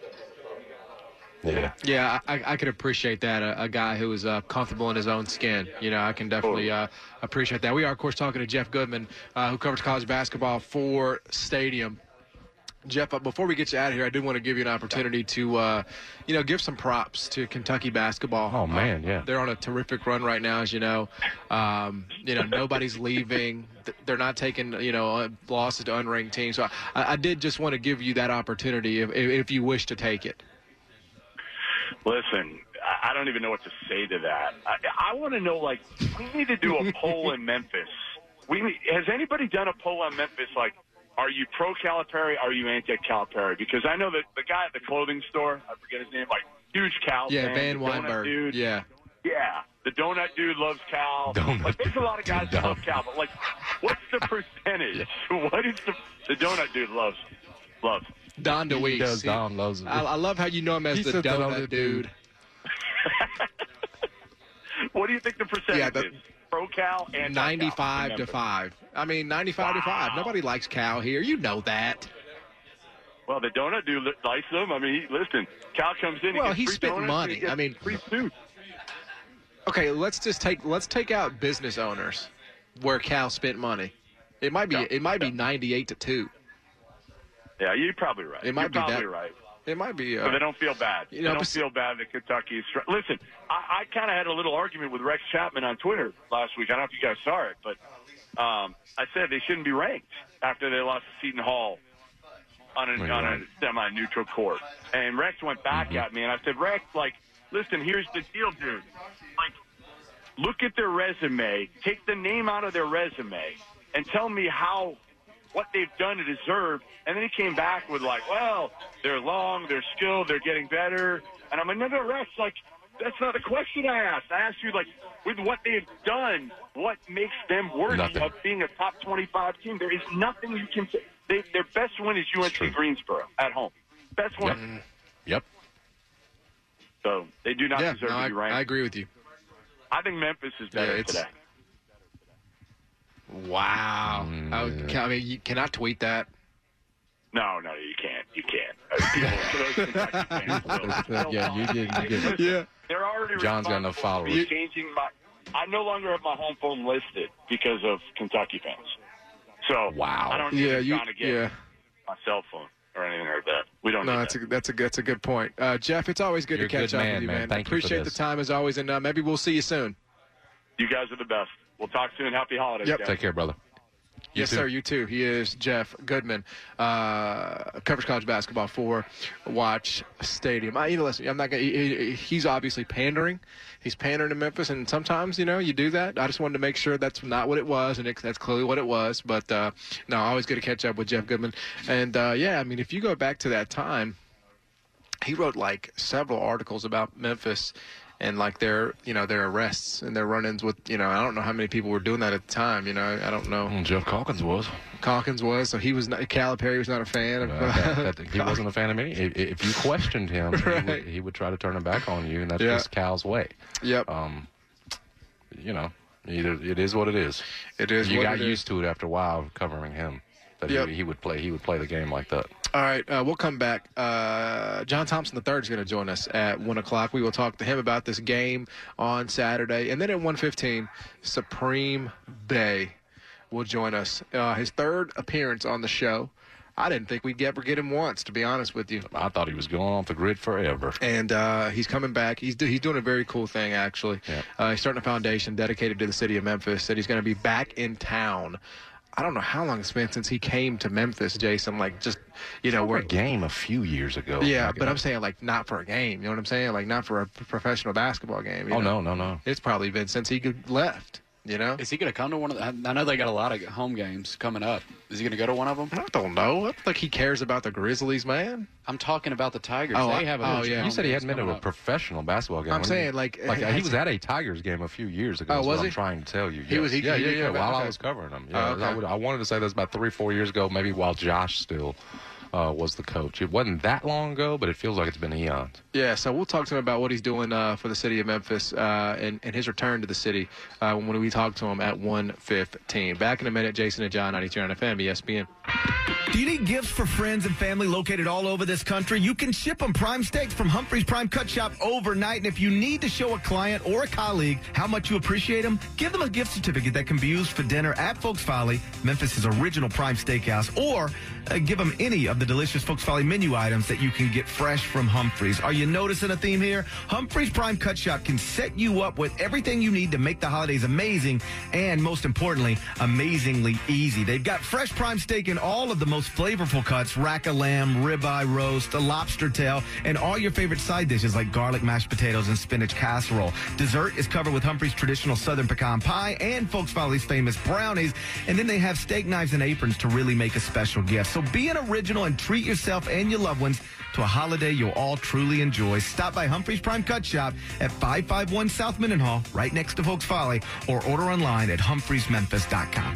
Yeah, I could appreciate that. A guy who is comfortable in his own skin. I can definitely appreciate that. We are, of course, talking to Jeff Goodman, who covers college basketball for Stadium. Jeff, before we get you out of here, I do want to give you an opportunity to, give some props to Kentucky basketball. Oh, man, yeah. They're on a terrific run right now, as you know. Nobody's leaving. They're not taking, losses to unranked teams. So I did just want to give you that opportunity if you wish to take it. Listen, I don't even know what to say to that. I want to know, like, we need to do a poll in Memphis. Has anybody done a poll on Memphis, like, are you pro-Calipari, are you anti-Calipari? Because I know that the guy at the clothing store, I forget his name, like, huge Cal fan. Yeah, Van Weinberg. Dude. Yeah. Yeah, the donut dude loves Cal. There's a lot of guys that love Cal, but, like, what's the percentage? What is the donut dude loves? Don DeWeese. He does. Don loves it. I love how you know him as the donut dude. What do you think the percentage is? Pro-Cal and 95 to 5. I mean, 95 to 5. Nobody likes Cal here. You know that. Well, the donut dude likes them. I mean, listen, Cal comes in. Well, he gets spent free money. I mean, free suit. Okay, let's take out business owners where Cal spent money. It might be 98 to 2. Yeah, you're probably right. It might be probably right. It might be. So they don't feel bad. They don't feel bad that Kentucky is. Listen, I kind of had a little argument with Rex Chapman on Twitter last week. I don't know if you guys saw it, but I said they shouldn't be ranked after they lost to Seton Hall on a semi-neutral court. And Rex went back at me, and I said, Rex, like, listen, here's the deal, dude. Like, look at their resume, take the name out of their resume, and tell me what they've done to deserve. And then he came back with, like, well, they're long, they're skilled, they're getting better. And I'm like, no, Rex, like, that's not the question I asked. I asked you, like, with what they've done, what makes them worthy of being a top 25 team? There is nothing you can say. Their best win is UNC Greensboro at home. Best win. Yep. So they do not deserve to be ranked. I agree with you. I think Memphis is better today. Wow. I mean, you cannot tweet that. No, you can't. You can't. Yeah, you did. There are already John's got no responsible followers. for changing I no longer have my home phone listed because of Kentucky fans. So wow. I don't need John to get my cell phone or anything like that. We don't. No, need that's a good point. Jeff, it's always good You're to catch a good up man, with you, man. Thank you for Appreciate the this. time as always, and maybe we'll see you soon. You guys are the best. We'll talk soon. Happy holidays, guys. Take care, brother. Yes, sir. You too. He is Jeff Goodman, covers college basketball for Watch Stadium. Listen, I'm not gonna. He's obviously pandering. He's pandering to Memphis, and sometimes you do that. I just wanted to make sure that's not what it was, and that's clearly what it was. But no, always good to catch up with Jeff Goodman. And if you go back to that time, he wrote like several articles about Memphis. And like their arrests and their run-ins with, I don't know how many people were doing that at the time. I don't know. Jeff Calkins was. So he was not. Calipari was not a fan of. He wasn't a fan of me. If you questioned him, right. he would try to turn it back on you, and that's just Cal's way. Yep. It is what it is. It is. You got used to it after a while covering him. That he would play the game like that. All right, we'll come back. John Thompson III is going to join us at 1 o'clock. We will talk to him about this game on Saturday. And then at 1:15, Supreme Bay will join us. His third appearance on the show. I didn't think we'd ever get him once, to be honest with you. I thought he was going off the grid forever. And he's coming back. He's doing a very cool thing, actually. Yeah. He's starting a foundation dedicated to the city of Memphis. Said he's going to be back in town. I don't know how long it's been since he came to Memphis, Jason. Like, just, for a game a few years ago. Yeah, but I'm saying, like, not for a game. You know what I'm saying? Like, not for a professional basketball game. No. It's probably been since he left. Is he going to come to one of them? I know they got a lot of home games coming up. Is he going to go to one of them? I don't know. I don't think he cares about the Grizzlies, man. I'm talking about the Tigers. Oh, they have a You said he hadn't been to a professional basketball game. I'm saying, like he was at a Tigers game a few years ago. Oh, was he? I'm trying to tell you. He was. Yeah. While I was covering him. Yeah, okay. I wanted to say that was about 3 or 4 years ago, maybe while Josh still was the coach. It wasn't that long ago, but it feels like it's been eons. Yeah, so we'll talk to him about what he's doing for the city of Memphis and his return to the city when we talk to him at 1:15. Back in a minute, Jason and John, 92.9 FM, ESPN. Do you need gifts for friends and family located all over this country? You can ship them prime steaks from Humphrey's Prime Cut Shop overnight. And if you need to show a client or a colleague how much you appreciate them, give them a gift certificate that can be used for dinner at Folks Folly, Memphis' original prime steakhouse, or give them any of the delicious Folks Folly menu items that you can get fresh from Humphrey's. Are you noticing a theme here? Humphrey's Prime Cut Shop can set you up with everything you need to make the holidays amazing and, most importantly, amazingly easy. They've got fresh prime steak in all of the most flavorful cuts: rack of lamb, ribeye roast, a lobster tail, and all your favorite side dishes like garlic mashed potatoes and spinach casserole. Dessert is covered with Humphrey's traditional southern pecan pie and Folks Folly's famous brownies. And then they have steak knives and aprons to really make a special gift. So be an original and treat yourself and your loved ones to a holiday you'll all truly enjoy. Stop by Humphrey's Prime Cut Shop at 551 South Mendenhall, right next to Folks Folly, or order online at humphrysmemphis.com.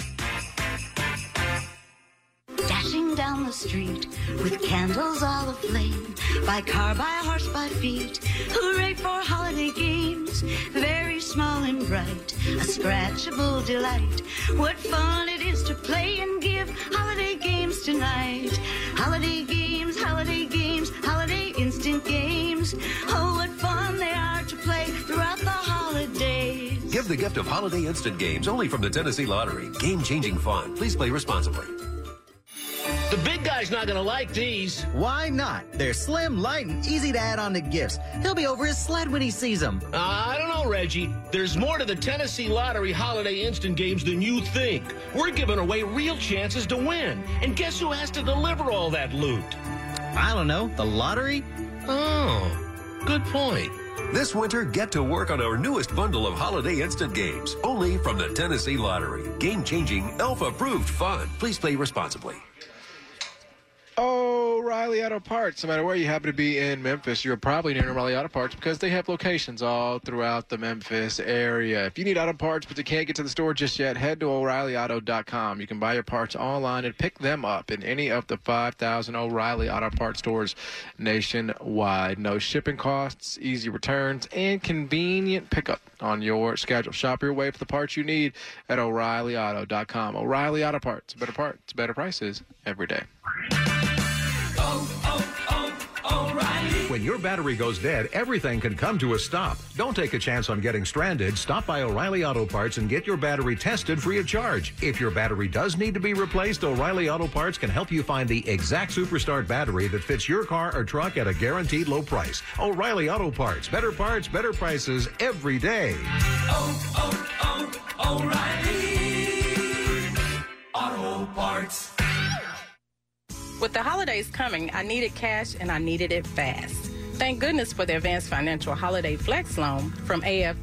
Dashing down the street with candles all aflame, by car, by horse, by feet. Hooray for holiday games, very small and bright, a scratchable delight. What fun it is to play and give holiday games tonight. Holiday games, holiday instant games. Oh, what fun they are to play throughout the holidays. Give the gift of holiday instant games only from the Tennessee Lottery. Game-changing fun. Please play responsibly. The big guy's not going to like these. Why not? They're slim, light, and easy to add on to gifts. He'll be over his sled when he sees them. I don't know, Reggie. There's more to the Tennessee Lottery Holiday Instant Games than you think. We're giving away real chances to win. And guess who has to deliver all that loot? I don't know. The lottery? Oh, good point. This winter, get to work on our newest bundle of holiday instant games, only from the Tennessee Lottery. Game-changing, ELF-approved fun. Please play responsibly. O'Reilly Auto Parts. No matter where you happen to be in Memphis, you're probably near O'Reilly Auto Parts because they have locations all throughout the Memphis area. If you need auto parts but you can't get to the store just yet, head to O'ReillyAuto.com. You can buy your parts online and pick them up in any of the 5,000 O'Reilly Auto Parts stores nationwide. No shipping costs, easy returns, and convenient pickup on your schedule. Shop your way for the parts you need at O'ReillyAuto.com. O'Reilly Auto Parts. Better parts, better prices every day. O'Reilly. When your battery goes dead, everything can come to a stop. Don't take a chance on getting stranded. Stop by O'Reilly Auto Parts and get your battery tested free of charge. If your battery does need to be replaced, O'Reilly Auto Parts can help you find the exact Superstart battery that fits your car or truck at a guaranteed low price. O'Reilly Auto Parts, better prices every day. O'Reilly Auto Parts. With the holidays coming, I needed cash and I needed it fast. Thank goodness for the Advanced Financial Holiday Flex Loan from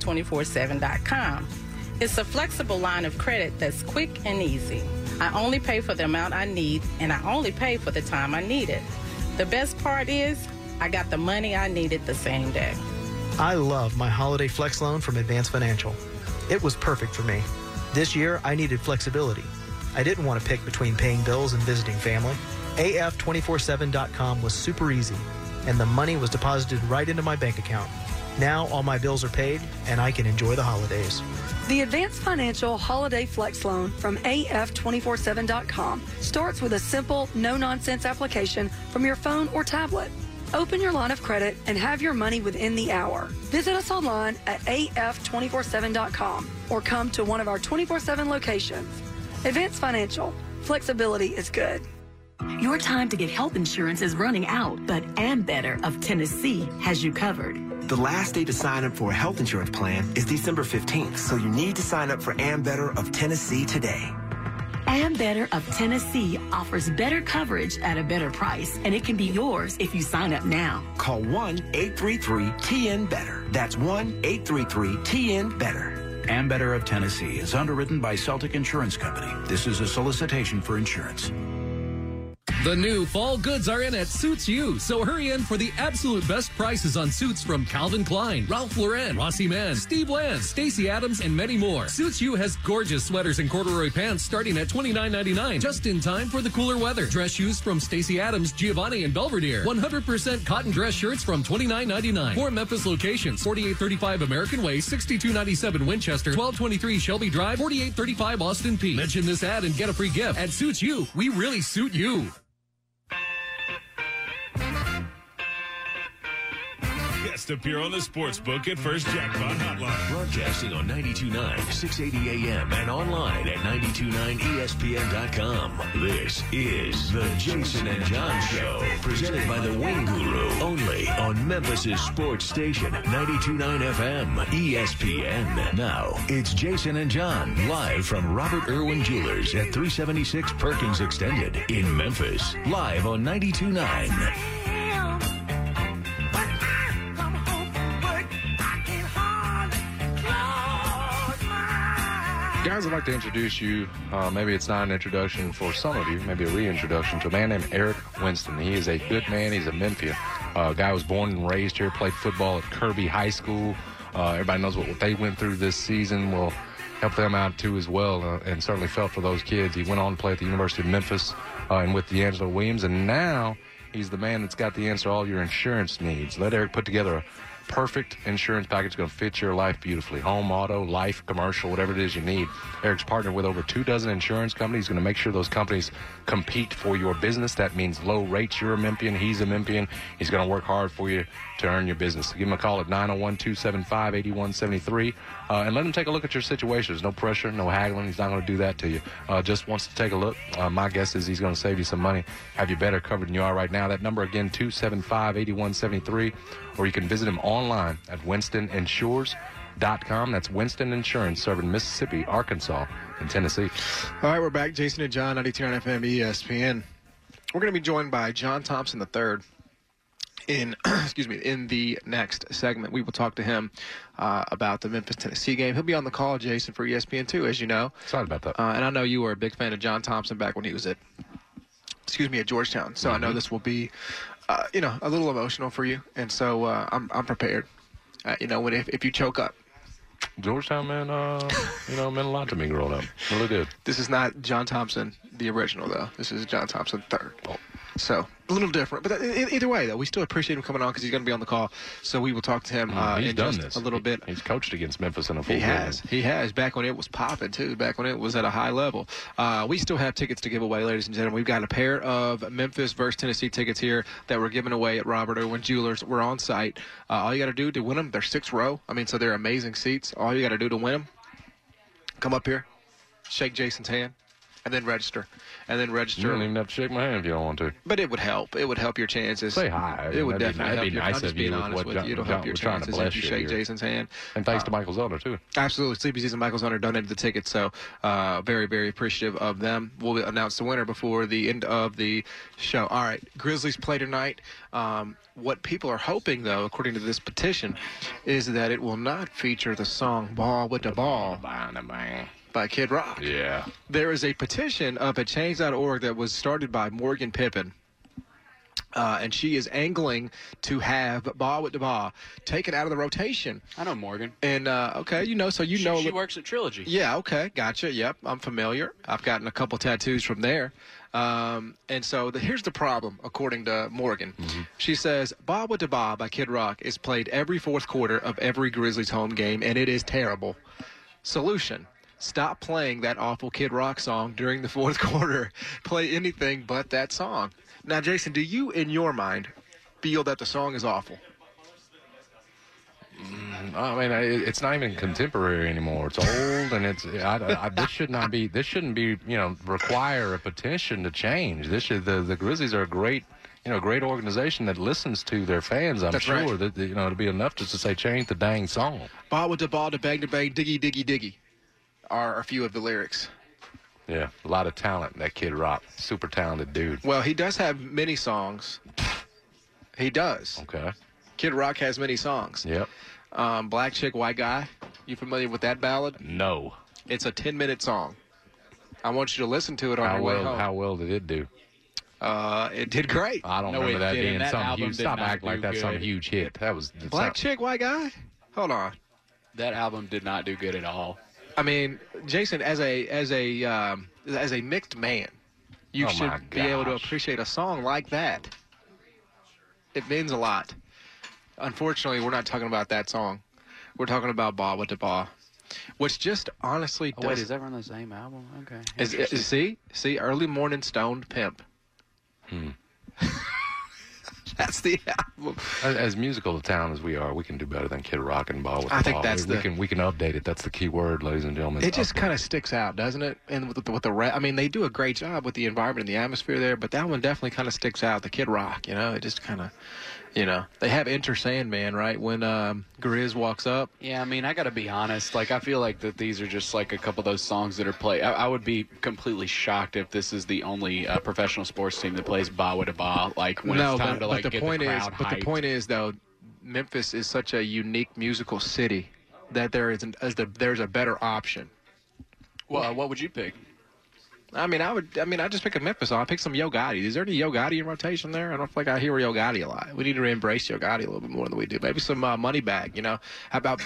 AF247.com. It's a flexible line of credit that's quick and easy. I only pay for the amount I need, and I only pay for the time I need it. The best part is, I got the money I needed the same day. I love my Holiday Flex Loan from Advanced Financial. It was perfect for me. This year, I needed flexibility. I didn't want to pick between paying bills and visiting family. AF247.com was super easy, and the money was deposited right into my bank account. Now all my bills are paid, and I can enjoy the holidays. The Advanced Financial Holiday Flex Loan from AF247.com starts with a simple, no-nonsense application from your phone or tablet. Open your line of credit and have your money within the hour. Visit us online at AF247.com or come to one of our 24/7 locations. Advanced Financial. Flexibility is good. Your time to get health insurance is running out, but Ambetter of Tennessee has you covered. The last day to sign up for a health insurance plan is December 15th, so you need to sign up for Ambetter of Tennessee today. Ambetter of Tennessee offers better coverage at a better price, and it can be yours if you sign up now. Call 1-833-TN-BETTER. That's 1-833-TN-BETTER. Ambetter of Tennessee is underwritten by Celtic Insurance Company. This is a solicitation for insurance. The new fall goods are in at Suits You, so hurry in for the absolute best prices on suits from Calvin Klein, Ralph Lauren, Rossi Mann, Steve Land, Stacey Adams, and many more. Suits You has gorgeous sweaters and corduroy pants starting at $29.99, just in time for the cooler weather. Dress shoes from Stacey Adams, Giovanni, and Belvedere. 100% cotton dress shirts from $29.99. 4 Memphis locations: 4835 American Way, 6297 Winchester, 1223 Shelby Drive, 4835 Austin Peay. Mention this ad and get a free gift. At Suits You, we really suit you. Guest appear on the Sportsbook at First Jackpot Hotline. Broadcasting on 92.9, 680 AM and online at 929ESPN.com. This is the Jason and John Show, presented by the Wing Guru, only on Memphis' sports station, 92.9 FM, ESPN. Now, it's Jason and John, live from Robert Irwin Jewelers at 376 Perkins Extended in Memphis. Live on 92.9. Guys, I'd like to introduce you, maybe it's not an introduction for some of you, maybe a reintroduction to a man named Eric Winston. He is a good man. He's a Memphian. Guy was born and raised here, played football at Kirby High School. Everybody knows what they went through this season. Will help them out, too, as well, and certainly felt for those kids. He went on to play at the University of Memphis and with D'Angelo Williams, and now he's the man that's got the answer to all your insurance needs. Let Eric put together a perfect insurance package going to fit your life beautifully. Home, auto, life, commercial, whatever it is you need. Eric's partnered with over 24 insurance companies. He's going to make sure those companies compete for your business. That means low rates. You're a Memphian. He's a Memphian. He's going to work hard for you to earn your business. Give him a call at 901-275-8173 and let him take a look at your situation. There's no pressure, no haggling. He's not going to do that to you. Just wants to take a look. My guess is he's going to save you some money, have you better covered than you are right now. That number again, 275-8173, or you can visit him online at WinstonInsures.com. That's Winston Insurance, serving Mississippi, Arkansas, and Tennessee. All right, we're back. Jason and John, 92.9 FM, ESPN. We're going to be joined by John Thompson III in the next segment. We will talk to him about the Memphis, Tennessee game. He'll be on the call, Jason, for ESPN, too, as you know. Sorry about that. And I know you were a big fan of John Thompson back when he was at Georgetown. So I know this will be, a little emotional for you. And so I'm prepared, if you choke up. Georgetown, man, meant a lot to me growing up. Really did. This is not John Thompson, the original, though. This is John Thompson III. So a little different, but either way, though, we still appreciate him coming on because he's going to be on the call. So we will talk to him he's in done just this a little bit. He's coached against Memphis in a full He game. He has. Back when it was popping, too. Back when it was at a high level. We still have tickets to give away, ladies and gentlemen. We've got a pair of Memphis versus Tennessee tickets here that we're giving away at Robert Irwin Jewelers. We're on site. All you got to do to win them, they're 6th row. I mean, so they're amazing seats. All you got to do to win them, come up here, shake Jason's hand, and then register. You don't even have to shake my hand if you don't want to. But it would help. It would help your chances. Say hi. It would That'd definitely help be your, nice I'm just of being you. honest with you. It'll help your trying to chances bless if you you shake here. Jason's hand. And thanks to Michael Zoner, too. Absolutely. Sleepy Season Michael Zoner donated the tickets, so very, very appreciative of them. We'll announce the winner before the end of the show. All right, Grizzlies play tonight. What people are hoping, though, according to this petition, is that it will not feature the song Ball with the Ball by Kid Rock. Yeah. There is a petition up at change.org that was started by Morgan Pippin. And she is angling to have Ball with the Ball taken out of the rotation. I know Morgan. And, okay, so you know. She works at Trilogy. Yeah, okay, gotcha. Yep, I'm familiar. I've gotten a couple tattoos from there. And so here's the problem, according to Morgan. Mm-hmm. She says, Ball with the Ball by Kid Rock is played every fourth quarter of every Grizzlies home game, and it is terrible. Solution. Stop playing that awful Kid Rock song during the fourth quarter. Play anything but that song. Now, Jason, do you, in your mind, feel that the song is awful? I mean, it's not even contemporary anymore. It's old, and this shouldn't be require a petition to change. The Grizzlies are a great organization that listens to their fans. I'm sure right. that it'll be enough just to say change the dang song. Ball with the ball, to bang, diggy, diggy, diggy are a few of the lyrics. Yeah, a lot of talent, that Kid Rock. Super talented dude. Well, he does have many songs. He does. Okay. Kid Rock has many songs. Yep. Black Chick, White Guy. You familiar with that ballad? No. It's a 10-minute song. I want you to listen to it on your way home. How well did it do? It did great. I don't remember that being some huge. Stop acting like that's some huge hit. That was Black Chick, White Guy. Hold on. That album did not do good at all. I mean, Jason, as a mixed man, you should be able to appreciate a song like that. It means a lot. Unfortunately, we're not talking about that song. We're talking about Ball with the Ball, which just honestly does. Wait, is that on the same album? Okay. See, Early Morning Stoned Pimp. That's the album. As musical a town as we are, we can do better than Kid Rock and Ball with the Ball. I think that's we can update it. That's the key word, ladies and gentlemen. It just kind of sticks out, doesn't it? And with the I mean, they do a great job with the environment and the atmosphere there, but that one definitely kind of sticks out. The Kid Rock, it just kind of. They have Enter Sandman, right, when Grizz walks up. Yeah, I mean, I got to be honest. Like, I feel like that these are just like a couple of those songs that are played. I would be completely shocked if this is the only professional sports team that plays Ba With A Ba. Like, when it's time to, like, get the crowd hyped. But the point is, though, Memphis is such a unique musical city that there's a better option. Well, what would you pick? I'd just pick a Memphis song. I'd pick some Yo Gotti. Is there any Yo Gotti in rotation there? I don't feel like I hear Yo Gotti a lot. We need to embrace Yo Gotti a little bit more than we do. Maybe some Moneybag, How about,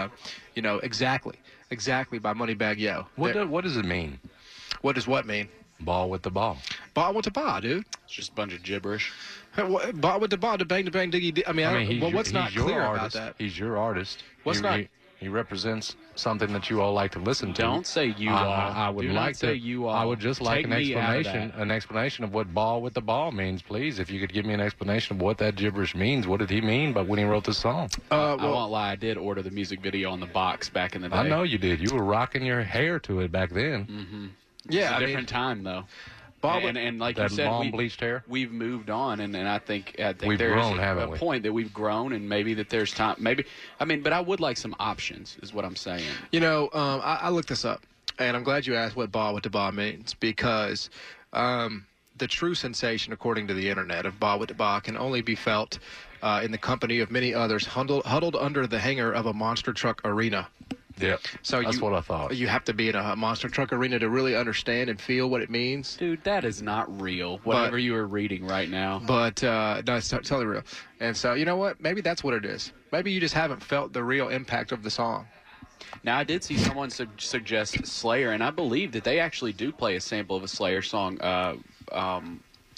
Exactly by Moneybag Yo. What does it mean? What does what mean? Ball with the ball. Ball with the ball, dude. It's just a bunch of gibberish. Ball with the ball, to bang, diggy. What's not clear about that? He's your artist. What's not? He represents something that you all like to listen to. Don't say you all. I would like to. You all. I would just like an explanation of what Ball with the Ball means, please. If you could give me an explanation of what that gibberish means. What did he mean by when he wrote the song? I won't lie. I did order the music video on the box back in the day. I know you did. You were rocking your hair to it back then. Mm-hmm. Yeah, it's a different time though. And like you said, bleached hair. We've moved on, and I think we've there's grown, a point that we've grown, and maybe that there's time. But I would like some options, is what I'm saying. I looked this up, and I'm glad you asked what Ball with the Ball means, because the true sensation, according to the internet, of Ball with the Ball can only be felt in the company of many others huddled under the hangar of a monster truck arena. Yeah, so that's what I thought. You have to be in a monster truck arena to really understand and feel what it means. Dude, that is not real, whatever you are reading right now. But, no, it's totally real. And so, you know what? Maybe that's what it is. Maybe you just haven't felt the real impact of the song. Now, I did see someone suggest Slayer, and I believe that they actually do play a sample of a Slayer song.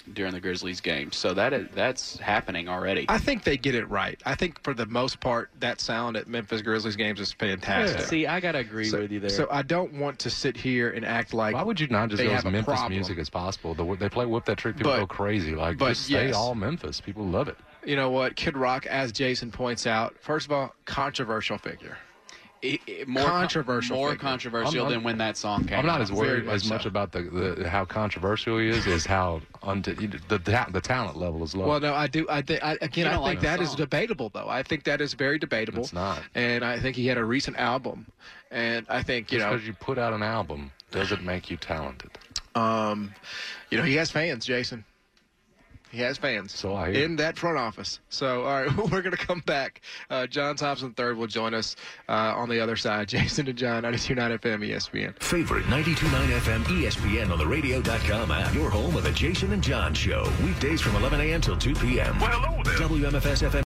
during the Grizzlies game. So that's happening already. I think they get it right. I think for the most part, that sound at Memphis Grizzlies games is fantastic. Yeah. See, I got to agree with you there. So I don't want to sit here and act like why would you not just go go as as Memphis problem. music as possible? They play Whoop That Trick, people go crazy. Like, just stay all Memphis. People love it. You know what? Kid Rock, as Jason points out, first of all, controversial figure. More controversial than when that song came out. I'm not as worried as much about the how controversial he is as how the talent level is low. Well, no, I do. I think that is debatable, though. I think that is very debatable. It's not. And I think he had a recent album, and I think because you put out an album doesn't make you talented. He has fans, Jason. He has fans. So I hear. In that front office. So, all right, we're going to come back. John Thompson III will join us on the other side. Jason and John, 92.9 FM ESPN. Favorite 92.9 FM ESPN on the radio.com app. Your home of the Jason and John Show. Weekdays from 11 a.m. till 2 p.m. Well, hello there. WMFS FM.